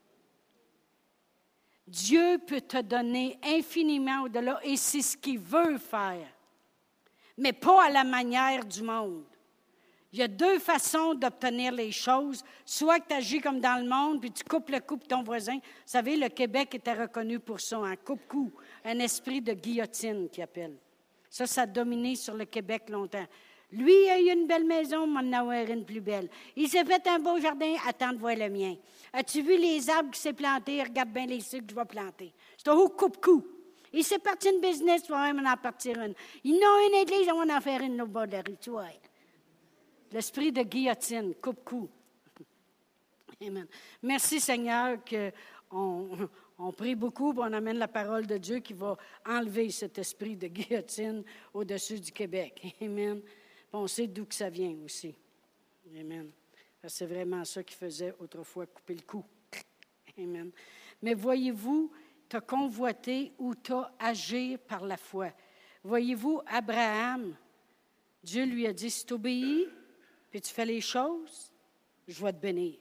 Dieu peut te donner infiniment au-delà et c'est ce qu'il veut faire, mais pas à la manière du monde. Il y a deux façons d'obtenir les choses. Soit que tu agis comme dans le monde, puis tu coupes le cou de ton voisin. Vous savez, le Québec était reconnu pour ça, un coupe-cou, un esprit de guillotine qu'il appelle. Ça, ça a dominé sur le Québec longtemps. Lui, il a eu une belle maison, m'en a avoir une plus belle. Il s'est fait un beau jardin, attends de voir le mien. As-tu vu les arbres qui s'est plantés? Regarde bien les ceux que je vais planter. C'est un haut coupe-cou. Il s'est parti une business, il va même en partir une. Ils n'ont une église, on va en faire une au bord de la rue, tu vois. L'esprit de guillotine, coupe-cou. Amen. Merci Seigneur qu'on on prie beaucoup, puis on amène la parole de Dieu qui va enlever cet esprit de guillotine au-dessus du Québec. Amen. Puis on sait d'où que ça vient aussi. Amen. C'est vraiment ça qui faisait autrefois couper le cou. Amen. Mais voyez-vous, tu as convoité ou tu as agi par la foi. Voyez-vous, Abraham, Dieu lui a dit, si tu obéis, puis tu fais les choses, je vais te bénir.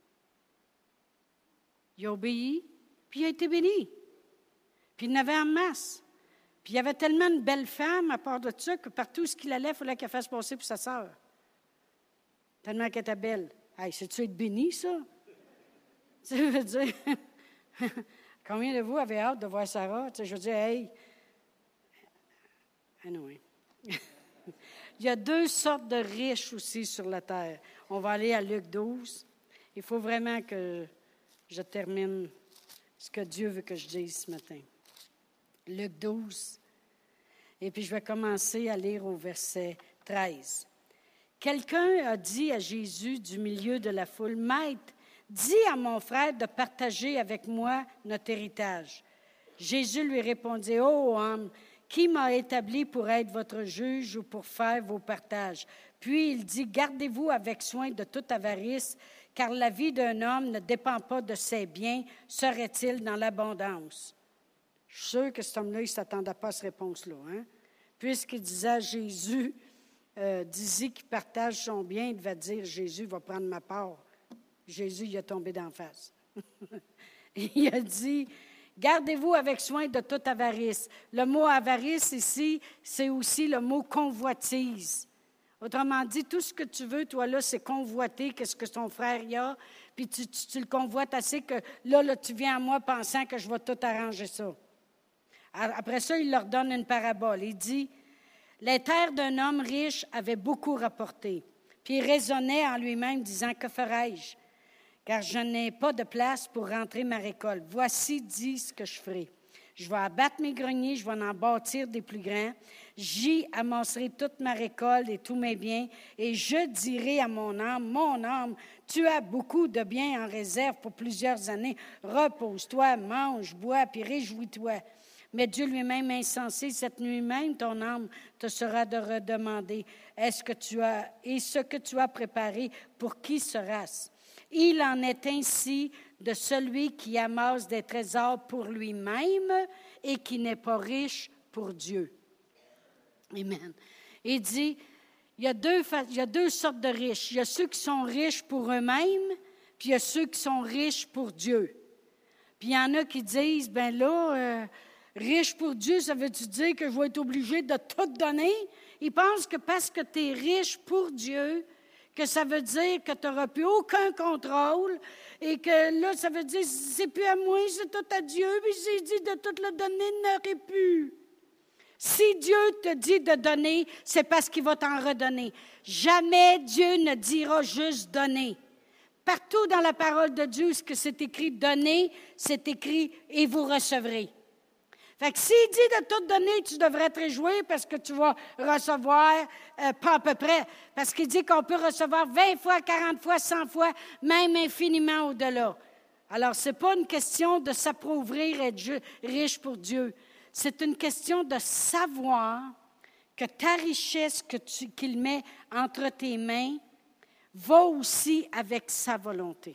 Il a obéi, puis il a été béni. Puis il en avait en masse. Puis il y avait tellement de belles femmes à part de ça que partout où il allait, il fallait qu'elle fasse passer pour sa sœur. Tellement qu'elle était belle. Hey, c'est-tu être béni, ça? Ça veut dire... Combien de vous avez hâte de voir Sarah? Tu sais, je veux dire, hey... Anyway. Il y a deux sortes de riches aussi sur la terre. On va aller à Luc douze. Il faut vraiment que je termine ce que Dieu veut que je dise ce matin. Luc douze. Et puis je vais commencer à lire au verset treize. Quelqu'un a dit à Jésus du milieu de la foule, « Maître, dis à mon frère de partager avec moi notre héritage. » Jésus lui répondit, « Ô homme, qui m'a établi pour être votre juge ou pour faire vos partages? » Puis il dit, « Gardez-vous avec soin de toute avarice, car la vie d'un homme ne dépend pas de ses biens, serait-il dans l'abondance? » Je suis sûr que cet homme-là, il ne s'attendait pas à cette réponse-là. Hein? Puisqu'il disait à Jésus, euh, disait qu'il partage son bien, il devait dire, Jésus va prendre ma part. Jésus, il a tombé d'en face. Il a dit, gardez-vous avec soin de toute avarice. Le mot avarice ici, c'est aussi le mot convoitise. Autrement dit, tout ce que tu veux, toi, là, c'est convoiter qu'est-ce que ton frère y a, puis tu, tu, tu le convoites assez que là, là, tu viens à moi pensant que je vais tout arranger ça. Après ça, il leur donne une parabole. Il dit, « Les terres d'un homme riche avaient beaucoup rapporté. » Puis il raisonnait en lui-même, disant, « Que ferai-je? Car je n'ai pas de place pour rentrer ma récolte. Voici, dis ce que je ferai. Je vais abattre mes greniers, je vais en bâtir des plus grands. J'y amasserai toute ma récolte et tous mes biens, et je dirai à mon âme, mon âme, tu as beaucoup de biens en réserve pour plusieurs années. Repose-toi, mange, bois, puis réjouis-toi. Mais Dieu lui-même insensé, cette nuit même, ton âme te sera de redemander, est-ce que tu as, et ce que tu as préparé, pour qui sera-ce? Il en est ainsi de celui qui amasse des trésors pour lui-même et qui n'est pas riche pour Dieu. Amen. Il dit, il y a deux, il y a deux sortes de riches. Il y a ceux qui sont riches pour eux-mêmes, puis il y a ceux qui sont riches pour Dieu. Puis il y en a qui disent, ben là, euh, riche pour Dieu, ça veut-tu dire que je vais être obligé de tout donner? Ils pensent que parce que tu es riche pour Dieu, que ça veut dire que tu n'auras plus aucun contrôle et que là, ça veut dire que c'est plus à moi, c'est tout à Dieu, puis s'il dit de tout le donner, il n'aurait plus. Si Dieu te dit de donner, c'est parce qu'il va t'en redonner. Jamais Dieu ne dira juste donner. Partout dans la parole de Dieu, ce que c'est écrit donner, c'est écrit et vous recevrez. Fait que s'il dit de tout donner, tu devrais te réjouir parce que tu vas recevoir euh, pas à peu près. Parce qu'il dit qu'on peut recevoir vingt fois, quarante fois, cent fois, même infiniment au-delà. Alors, ce n'est pas une question de s'appauvrir et être riche pour Dieu. C'est une question de savoir que ta richesse que tu, qu'il met entre tes mains va aussi avec sa volonté.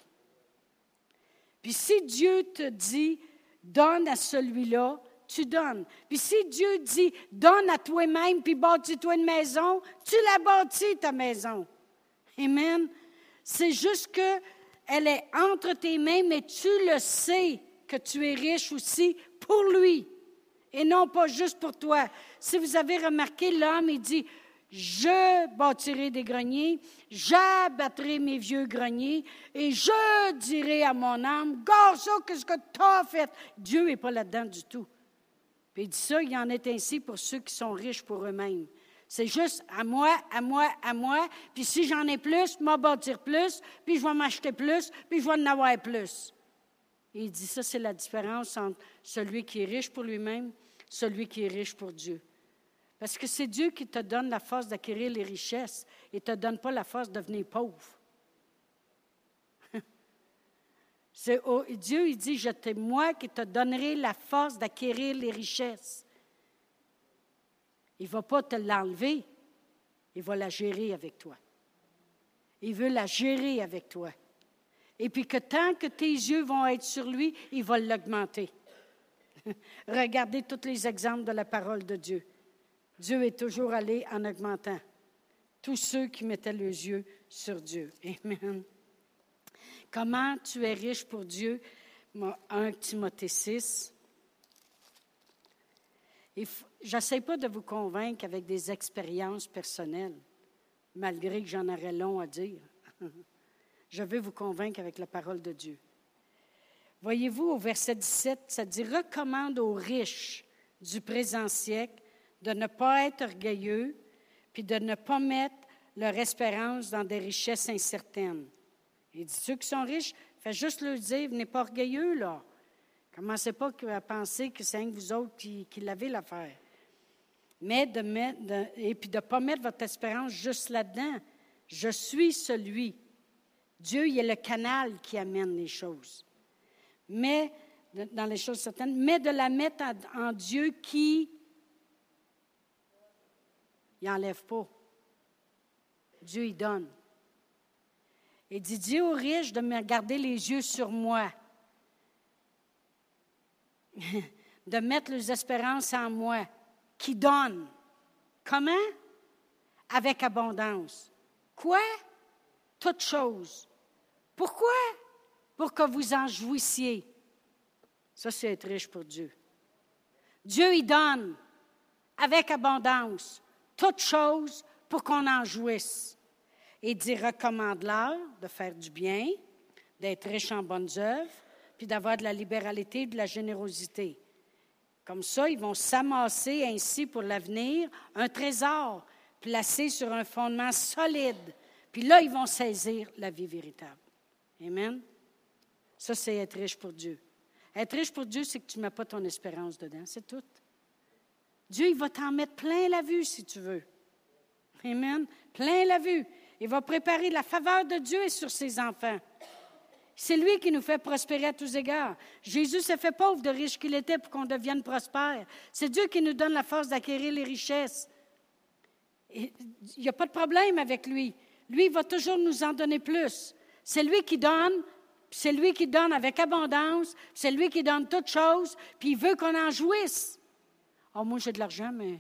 Puis si Dieu te dit, donne à celui-là, tu donnes. Puis si Dieu dit, donne à toi-même, puis bâtis-toi une maison, tu la bâtis, ta maison. Amen. C'est juste qu'elle est entre tes mains, mais tu le sais que tu es riche aussi pour lui, et non pas juste pour toi. Si vous avez remarqué, l'homme, il dit, je bâtirai des greniers, j'abattrai mes vieux greniers et je dirai à mon âme, garde ça, qu'est-ce que tu as fait? Dieu n'est pas là-dedans du tout. Puis il dit ça, il en est ainsi pour ceux qui sont riches pour eux-mêmes. C'est juste à moi, à moi, à moi, puis si j'en ai plus, je vais bâtir plus, puis je vais m'acheter plus, puis je vais en avoir plus. Et il dit ça, c'est la différence entre celui qui est riche pour lui-même, celui qui est riche pour Dieu. Parce que c'est Dieu qui te donne la force d'acquérir les richesses et ne te donne pas la force de devenir pauvre. C'est, oh, Dieu, il dit, c'est moi qui te donnerai la force d'acquérir les richesses. Il ne va pas te l'enlever, il va la gérer avec toi. Il veut la gérer avec toi. Et puis que tant que tes yeux vont être sur lui, il va l'augmenter. Regardez tous les exemples de la parole de Dieu. Dieu est toujours allé en augmentant tous ceux qui mettaient les yeux sur Dieu. Amen. Comment tu es riche pour Dieu? un Timothée six. Je n'essaie pas de vous convaincre avec des expériences personnelles, malgré que j'en aurais long à dire. Je veux vous convaincre avec la parole de Dieu. Voyez-vous, au verset dix-sept, ça dit « Recommande aux riches du présent siècle de ne pas être orgueilleux, puis de ne pas mettre leur espérance dans des richesses incertaines. » Il dit, ceux qui sont riches, faites juste leur dire, venez pas orgueilleux, là. Commencez pas à penser que c'est un de vous autres qui, qui l'avez l'affaire. Mais de mettre, de, et puis de ne pas mettre votre espérance juste là-dedans. Je suis celui. Dieu, il est le canal qui amène les choses. Mais, dans les choses certaines, mais de la mettre en, en Dieu qui il n'enlève pas. Dieu, il donne. Il dit, dis aux riches de me garder les yeux sur moi, de mettre leurs espérances en moi, qui donne. Comment? Avec abondance. Quoi? Toutes choses. Pourquoi? Pour que vous en jouissiez. Ça, c'est être riche pour Dieu. Dieu, il donne avec abondance. Toutes choses pour qu'on en jouisse. Et dit, recommande-leur de faire du bien, d'être riche en bonnes œuvres, puis d'avoir de la libéralité et de la générosité. Comme ça, ils vont s'amasser ainsi pour l'avenir un trésor placé sur un fondement solide. Puis là, ils vont saisir la vie véritable. Amen? Ça, c'est être riche pour Dieu. Être riche pour Dieu, c'est que tu ne mets pas ton espérance dedans, c'est tout. Dieu, il va t'en mettre plein la vue, si tu veux. Amen? Plein la vue. Il va préparer la faveur de Dieu sur ses enfants. C'est lui qui nous fait prospérer à tous égards. Jésus s'est fait pauvre de riche qu'il était pour qu'on devienne prospère. C'est Dieu qui nous donne la force d'acquérir les richesses. Il n'y a pas de problème avec lui. Lui, il va toujours nous en donner plus. C'est lui qui donne, c'est lui qui donne avec abondance, c'est lui qui donne toutes choses, puis il veut qu'on en jouisse. Oh, moi, j'ai de l'argent, mais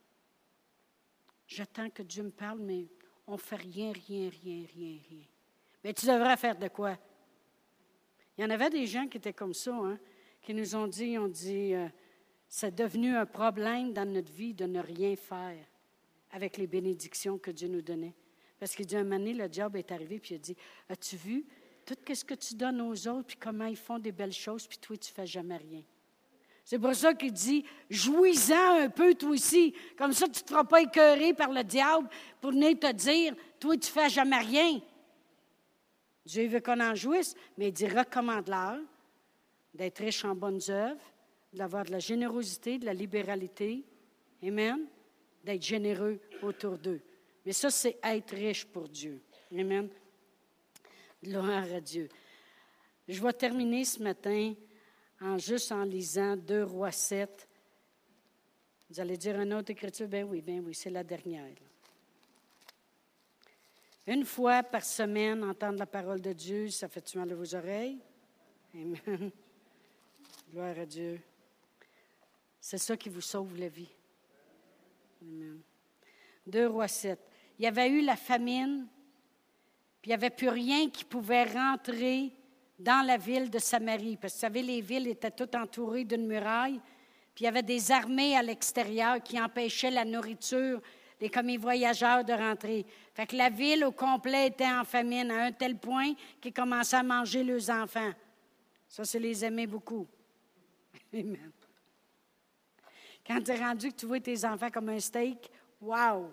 j'attends que Dieu me parle, mais on ne fait rien, rien, rien, rien, rien. Mais tu devrais faire de quoi? Il y en avait des gens qui étaient comme ça, hein, qui nous ont dit, on dit, euh, c'est devenu un problème dans notre vie de ne rien faire avec les bénédictions que Dieu nous donnait. Parce qu'il dit, un moment donné, le diable est arrivé, puis il a dit, as-tu vu tout ce que tu donnes aux autres, puis comment ils font des belles choses, puis toi, tu ne fais jamais rien. C'est pour ça qu'il dit, jouis-en un peu, toi aussi. Comme ça, tu ne te feras pas écœurer par le diable pour venir te dire, toi, tu ne fais jamais rien. Dieu veut qu'on en jouisse, mais il dit, recommande-leur d'être riche en bonnes œuvres, d'avoir de la générosité, de la libéralité. Amen. D'être généreux autour d'eux. Mais ça, c'est être riche pour Dieu. Amen. Gloire à Dieu. Je vais terminer ce matin en juste en lisant deux Rois sept. Vous allez dire une autre écriture? Ben oui, ben oui, c'est la dernière. Une fois par semaine, entendre la parole de Dieu, ça fait-tu mal à vos oreilles? Amen. Gloire à Dieu. C'est ça qui vous sauve la vie. Amen. deux Rois sept. Il y avait eu la famine, puis il n'y avait plus rien qui pouvait rentrer dans la ville de Samarie. Parce que vous savez, les villes étaient toutes entourées d'une muraille, puis il y avait des armées à l'extérieur qui empêchaient la nourriture, les commis voyageurs de rentrer. Fait que la ville au complet était en famine à un tel point qu'ils commençaient à manger leurs enfants. Ça, c'est les aimer beaucoup. Amen. Quand tu es rendu que tu vois tes enfants comme un steak, wow!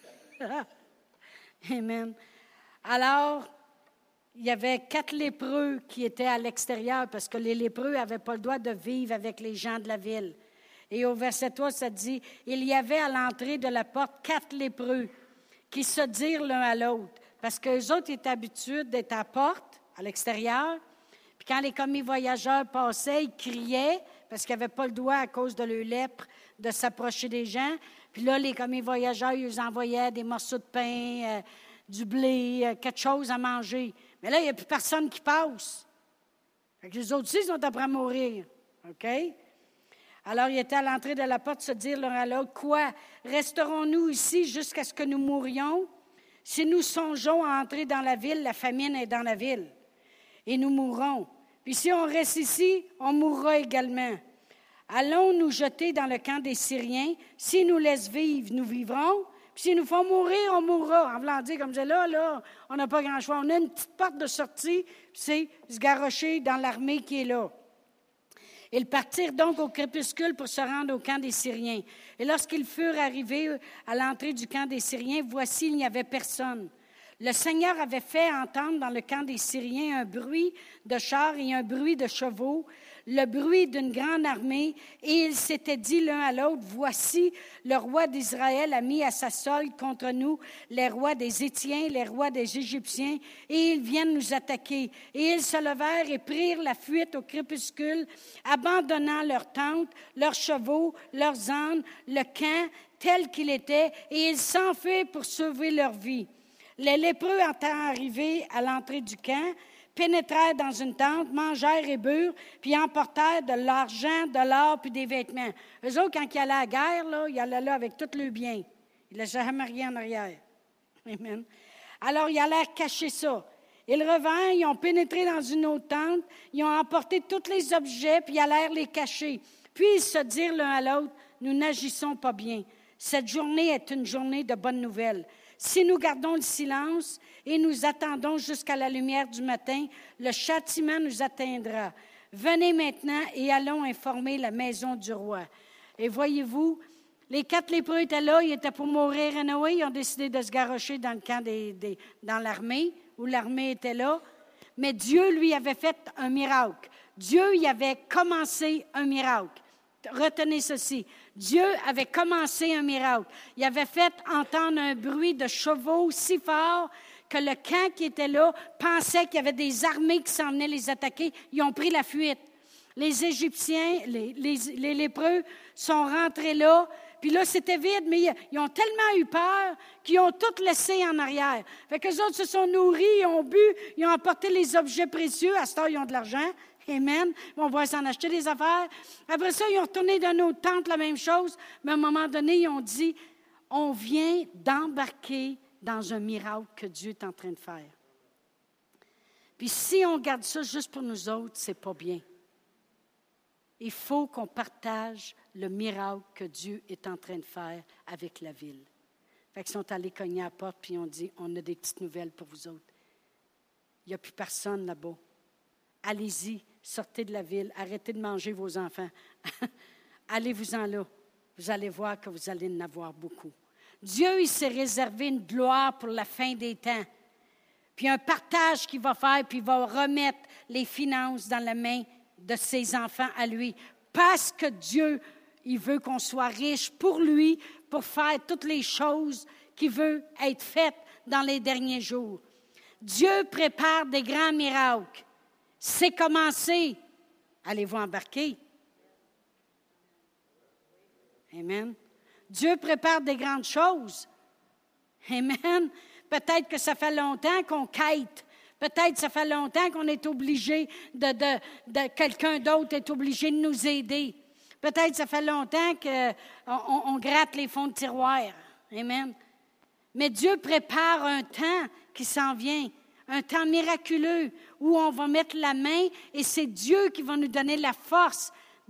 Amen. Alors, il y avait quatre lépreux qui étaient à l'extérieur parce que les lépreux n'avaient pas le droit de vivre avec les gens de la ville. Et au verset trois, ça dit, « Il y avait à l'entrée de la porte quatre lépreux qui se dirent l'un à l'autre. » Parce qu'eux autres étaient habitués d'être à la porte, à l'extérieur. Puis quand les commis voyageurs passaient, ils criaient parce qu'ils n'avaient pas le droit à cause de leur lèpre de s'approcher des gens. Puis là, les commis voyageurs, ils leur envoyaient des morceaux de pain, euh, du blé, euh, quelque chose à manger. Mais là, il n'y a plus personne qui passe. Fait que les autres aussi sont après à mourir. OK? Alors, ils étaient à l'entrée de la porte se dire l'un à l'autre, « Quoi? Resterons-nous ici jusqu'à ce que nous mourions? Si nous songeons à entrer dans la ville, la famine est dans la ville, et nous mourrons. Puis si on reste ici, on mourra également. Allons nous jeter dans le camp des Syriens. S'ils nous laissent vivre, nous vivrons. Puis s'ils nous font mourir, on mourra. » En voulant dire, comme je dis, là, là, on n'a pas grand choix. On a une petite porte de sortie, c'est se garrocher dans l'armée qui est là. Ils partirent donc au crépuscule pour se rendre au camp des Syriens. Et lorsqu'ils furent arrivés à l'entrée du camp des Syriens, voici, il n'y avait personne. Le Seigneur avait fait entendre dans le camp des Syriens un bruit de chars et un bruit de chevaux, le bruit d'une grande armée, et ils s'étaient dit l'un à l'autre, « Voici, le roi d'Israël a mis à sa solde contre nous les rois des Hétiens, les rois des Égyptiens, et ils viennent nous attaquer. » Et ils se levèrent et prirent la fuite au crépuscule, abandonnant leurs tentes, leurs chevaux, leurs ânes, le camp tel qu'il était, et ils s'enfuirent pour sauver leur vie. Les lépreux, étant arrivés à l'entrée du camp, pénétrèrent dans une tente, mangèrent et burent, puis emportèrent de l'argent, de l'or, puis des vêtements. Eux autres, quand ils allaient à la guerre, là, ils allaient là avec tous leurs biens. Ils ne laissaient jamais rien en arrière. Amen. Alors, ils allèrent cacher ça. Ils revinrent, ils ont pénétré dans une autre tente, ils ont emporté tous les objets, puis ils allèrent les cacher. Puis ils se dirent l'un à l'autre, « Nous n'agissons pas bien. Cette journée est une journée de bonnes nouvelles. Si nous gardons le silence et nous attendons jusqu'à la lumière du matin, le châtiment nous atteindra. Venez maintenant et allons informer la maison du roi. » Et voyez-vous, les quatre lépreux étaient là, ils étaient pour mourir anyway, ils ont décidé de se garrocher dans le camp des, des, dans l'armée, où l'armée était là. Mais Dieu lui avait fait un miracle. Dieu y avait commencé un miracle. Retenez ceci. Dieu avait commencé un miracle. Il avait fait entendre un bruit de chevaux si fort que le camp qui était là pensait qu'il y avait des armées qui s'en venaient les attaquer. Ils ont pris la fuite. Les Égyptiens, les, les, les lépreux sont rentrés là. Puis là, c'était vide, mais ils ont tellement eu peur qu'ils ont tout laissé en arrière. Fait qu'eux autres se sont nourris, ils ont bu, ils ont emporté les objets précieux. À ce temps, ils ont de l'argent. Amen. On va s'en acheter des affaires. Après ça, ils ont retourné dans nos tentes, la même chose. Mais à un moment donné, ils ont dit, on vient d'embarquer dans un miracle que Dieu est en train de faire. Puis si on garde ça juste pour nous autres, c'est pas bien. Il faut qu'on partage le miracle que Dieu est en train de faire avec la ville. Fait qu'ils sont allés cogner à la porte, puis ils ont dit, on a des petites nouvelles pour vous autres. Il n'y a plus personne là-bas. Allez-y, sortez de la ville, arrêtez de manger vos enfants. Allez-vous-en là. Vous allez voir que vous allez en avoir beaucoup. Dieu, il s'est réservé une gloire pour la fin des temps. Puis un partage qu'il va faire, puis il va remettre les finances dans la main de ses enfants à lui. Parce que Dieu, il veut qu'on soit riche pour lui, pour faire toutes les choses qu'il veut être faites dans les derniers jours. Dieu prépare des grands miracles. C'est commencé. Allez-vous embarquer? Amen. Dieu prépare des grandes choses. Amen. Peut-être que ça fait longtemps qu'on quête. Peut-être que ça fait longtemps qu'on est obligé de, de, de quelqu'un d'autre est obligé de nous aider. Peut-être que ça fait longtemps qu'on on, on gratte les fonds de tiroir. Amen. Mais Dieu prépare un temps qui s'en vient. Un temps miraculeux où on va mettre la main et c'est Dieu qui va nous donner la force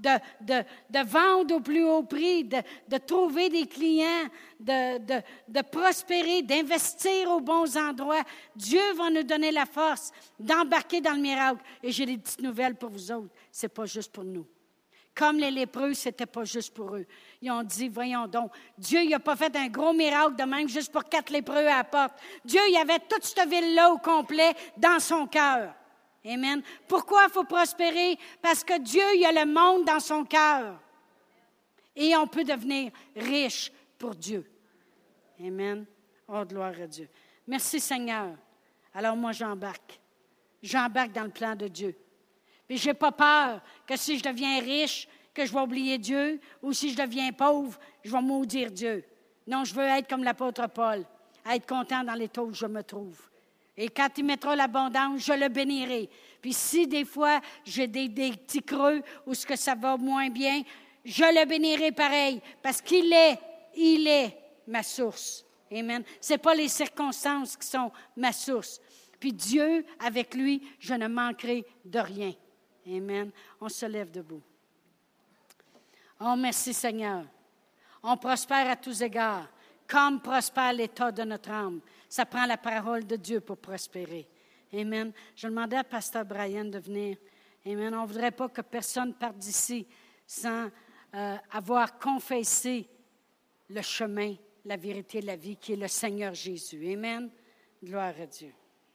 de, de, de vendre au plus haut prix, de, de trouver des clients, de, de, de prospérer, d'investir aux bons endroits. Dieu va nous donner la force d'embarquer dans le miracle. Et j'ai des petites nouvelles pour vous autres. Ce n'est pas juste pour nous. Comme les lépreux, ce n'était pas juste pour eux. Ils ont dit, voyons donc, Dieu n'a pas fait un gros miracle de même juste pour quatre lépreux à la porte. Dieu, il avait toute cette ville-là au complet dans son cœur. Amen. Pourquoi il faut prospérer? Parce que Dieu, il a le monde dans son cœur. Et on peut devenir riche pour Dieu. Amen. Oh, gloire à Dieu. Merci Seigneur. Alors moi, j'embarque. J'embarque dans le plan de Dieu. Puis je n'ai pas peur que si je deviens riche, que je vais oublier Dieu, ou si je deviens pauvre, je vais maudire Dieu. Non, je veux être comme l'apôtre Paul, être content dans l'état où je me trouve. Et quand il mettra l'abondance, je le bénirai. Puis si des fois j'ai des, des petits creux ou ce que ça va moins bien, je le bénirai pareil, parce qu'il est, il est ma source. Amen. Ce n'est pas les circonstances qui sont ma source. Puis Dieu, avec lui, je ne manquerai de rien. Amen. On se lève debout. Oh, merci Seigneur. On prospère à tous égards, comme prospère l'état de notre âme. Ça prend la parole de Dieu pour prospérer. Amen. Je demandais à Pasteur Brian de venir. Amen. On ne voudrait pas que personne parte d'ici sans euh, avoir confessé le chemin, la vérité et la vie qui est le Seigneur Jésus. Amen. Gloire à Dieu.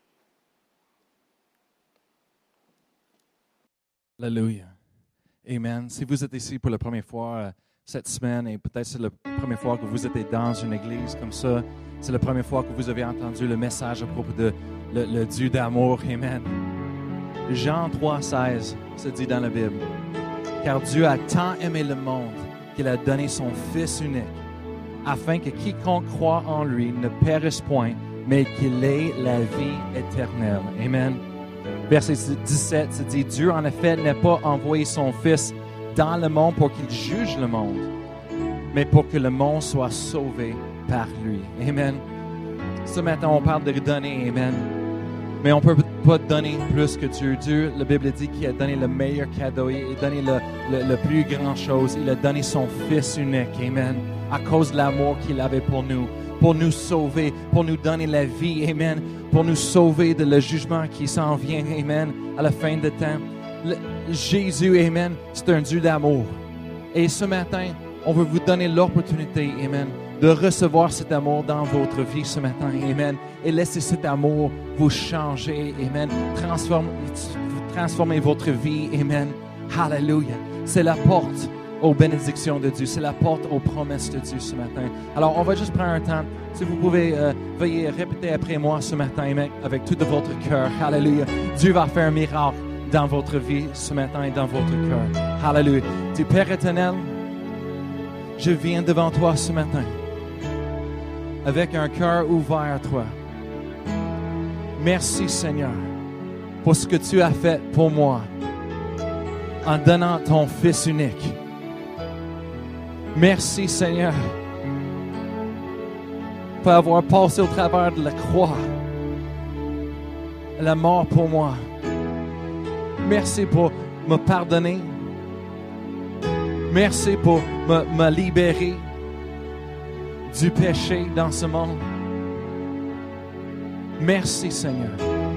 Alléluia. Amen. Si vous êtes ici pour la première fois euh, cette semaine et peut-être c'est la première fois que vous êtes dans une église comme ça, c'est la première fois que vous avez entendu le message à propos de le, le Dieu d'amour. Amen. Jean trois seize se dit dans la Bible, « Car Dieu a tant aimé le monde qu'il a donné son Fils unique, afin que quiconque croit en lui ne périsse point, mais qu'il ait la vie éternelle. » Amen. Verset dix-sept se dit, « Dieu, en effet, n'a pas envoyé son Fils dans le monde pour qu'il juge le monde, mais pour que le monde soit sauvé par lui. » Amen. Ce matin, on parle de donner. Amen. Mais on ne peut pas donner plus que Dieu. Dieu, la Bible dit qu'il a donné le meilleur cadeau. Il a donné le, le, le plus grand chose. Il a donné son Fils unique. Amen. À cause de l'amour qu'il avait pour nous. Pour nous sauver. Pour nous donner la vie. Amen. Pour nous sauver de le jugement qui s'en vient. Amen. À la fin de temps. Le, Jésus, Amen, c'est un Dieu d'amour. Et ce matin, on veut vous donner l'opportunité, Amen, de recevoir cet amour dans votre vie ce matin. Amen. Et laissez cet amour vous changer. Amen. Transforme, transformer votre vie. Amen. Hallelujah. C'est la porte aux bénédictions de Dieu. C'est la porte aux promesses de Dieu ce matin. Alors, on va juste prendre un temps. Si vous pouvez, euh, veuillez répéter après moi ce matin, Amen, avec tout de votre cœur. Hallelujah. Dieu va faire un miracle dans votre vie ce matin et dans votre cœur. Hallelujah. Dieu Père éternel, je viens devant toi ce matin avec un cœur ouvert à toi. Merci Seigneur pour ce que tu as fait pour moi en donnant ton Fils unique. Merci Seigneur pour avoir passé au travers de la croix, la mort pour moi. Merci pour me pardonner. Merci pour me, me libérer du péché dans ce monde. Merci Seigneur.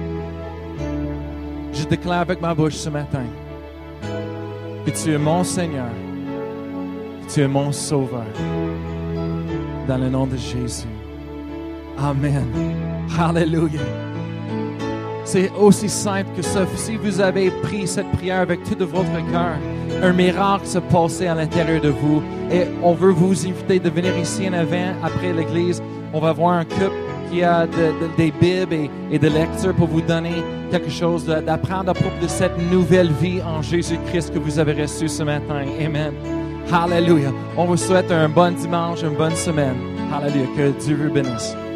Je déclare avec ma bouche ce matin que tu es mon Seigneur, que tu es mon Sauveur. Dans le nom de Jésus. Amen. Hallelujah. C'est aussi simple que ça. Si vous avez pris cette prière avec tout de votre cœur, un miracle se passait à l'intérieur de vous. Et on veut vous inviter de venir ici en avant, après l'église. On va voir un couple qui a de, de, des bibles et, et de lectures pour vous donner quelque chose de, d'apprendre à propos de cette nouvelle vie en Jésus-Christ que vous avez reçue ce matin. Amen. Hallelujah. On vous souhaite un bon dimanche, une bonne semaine. Hallelujah. Que Dieu vous bénisse.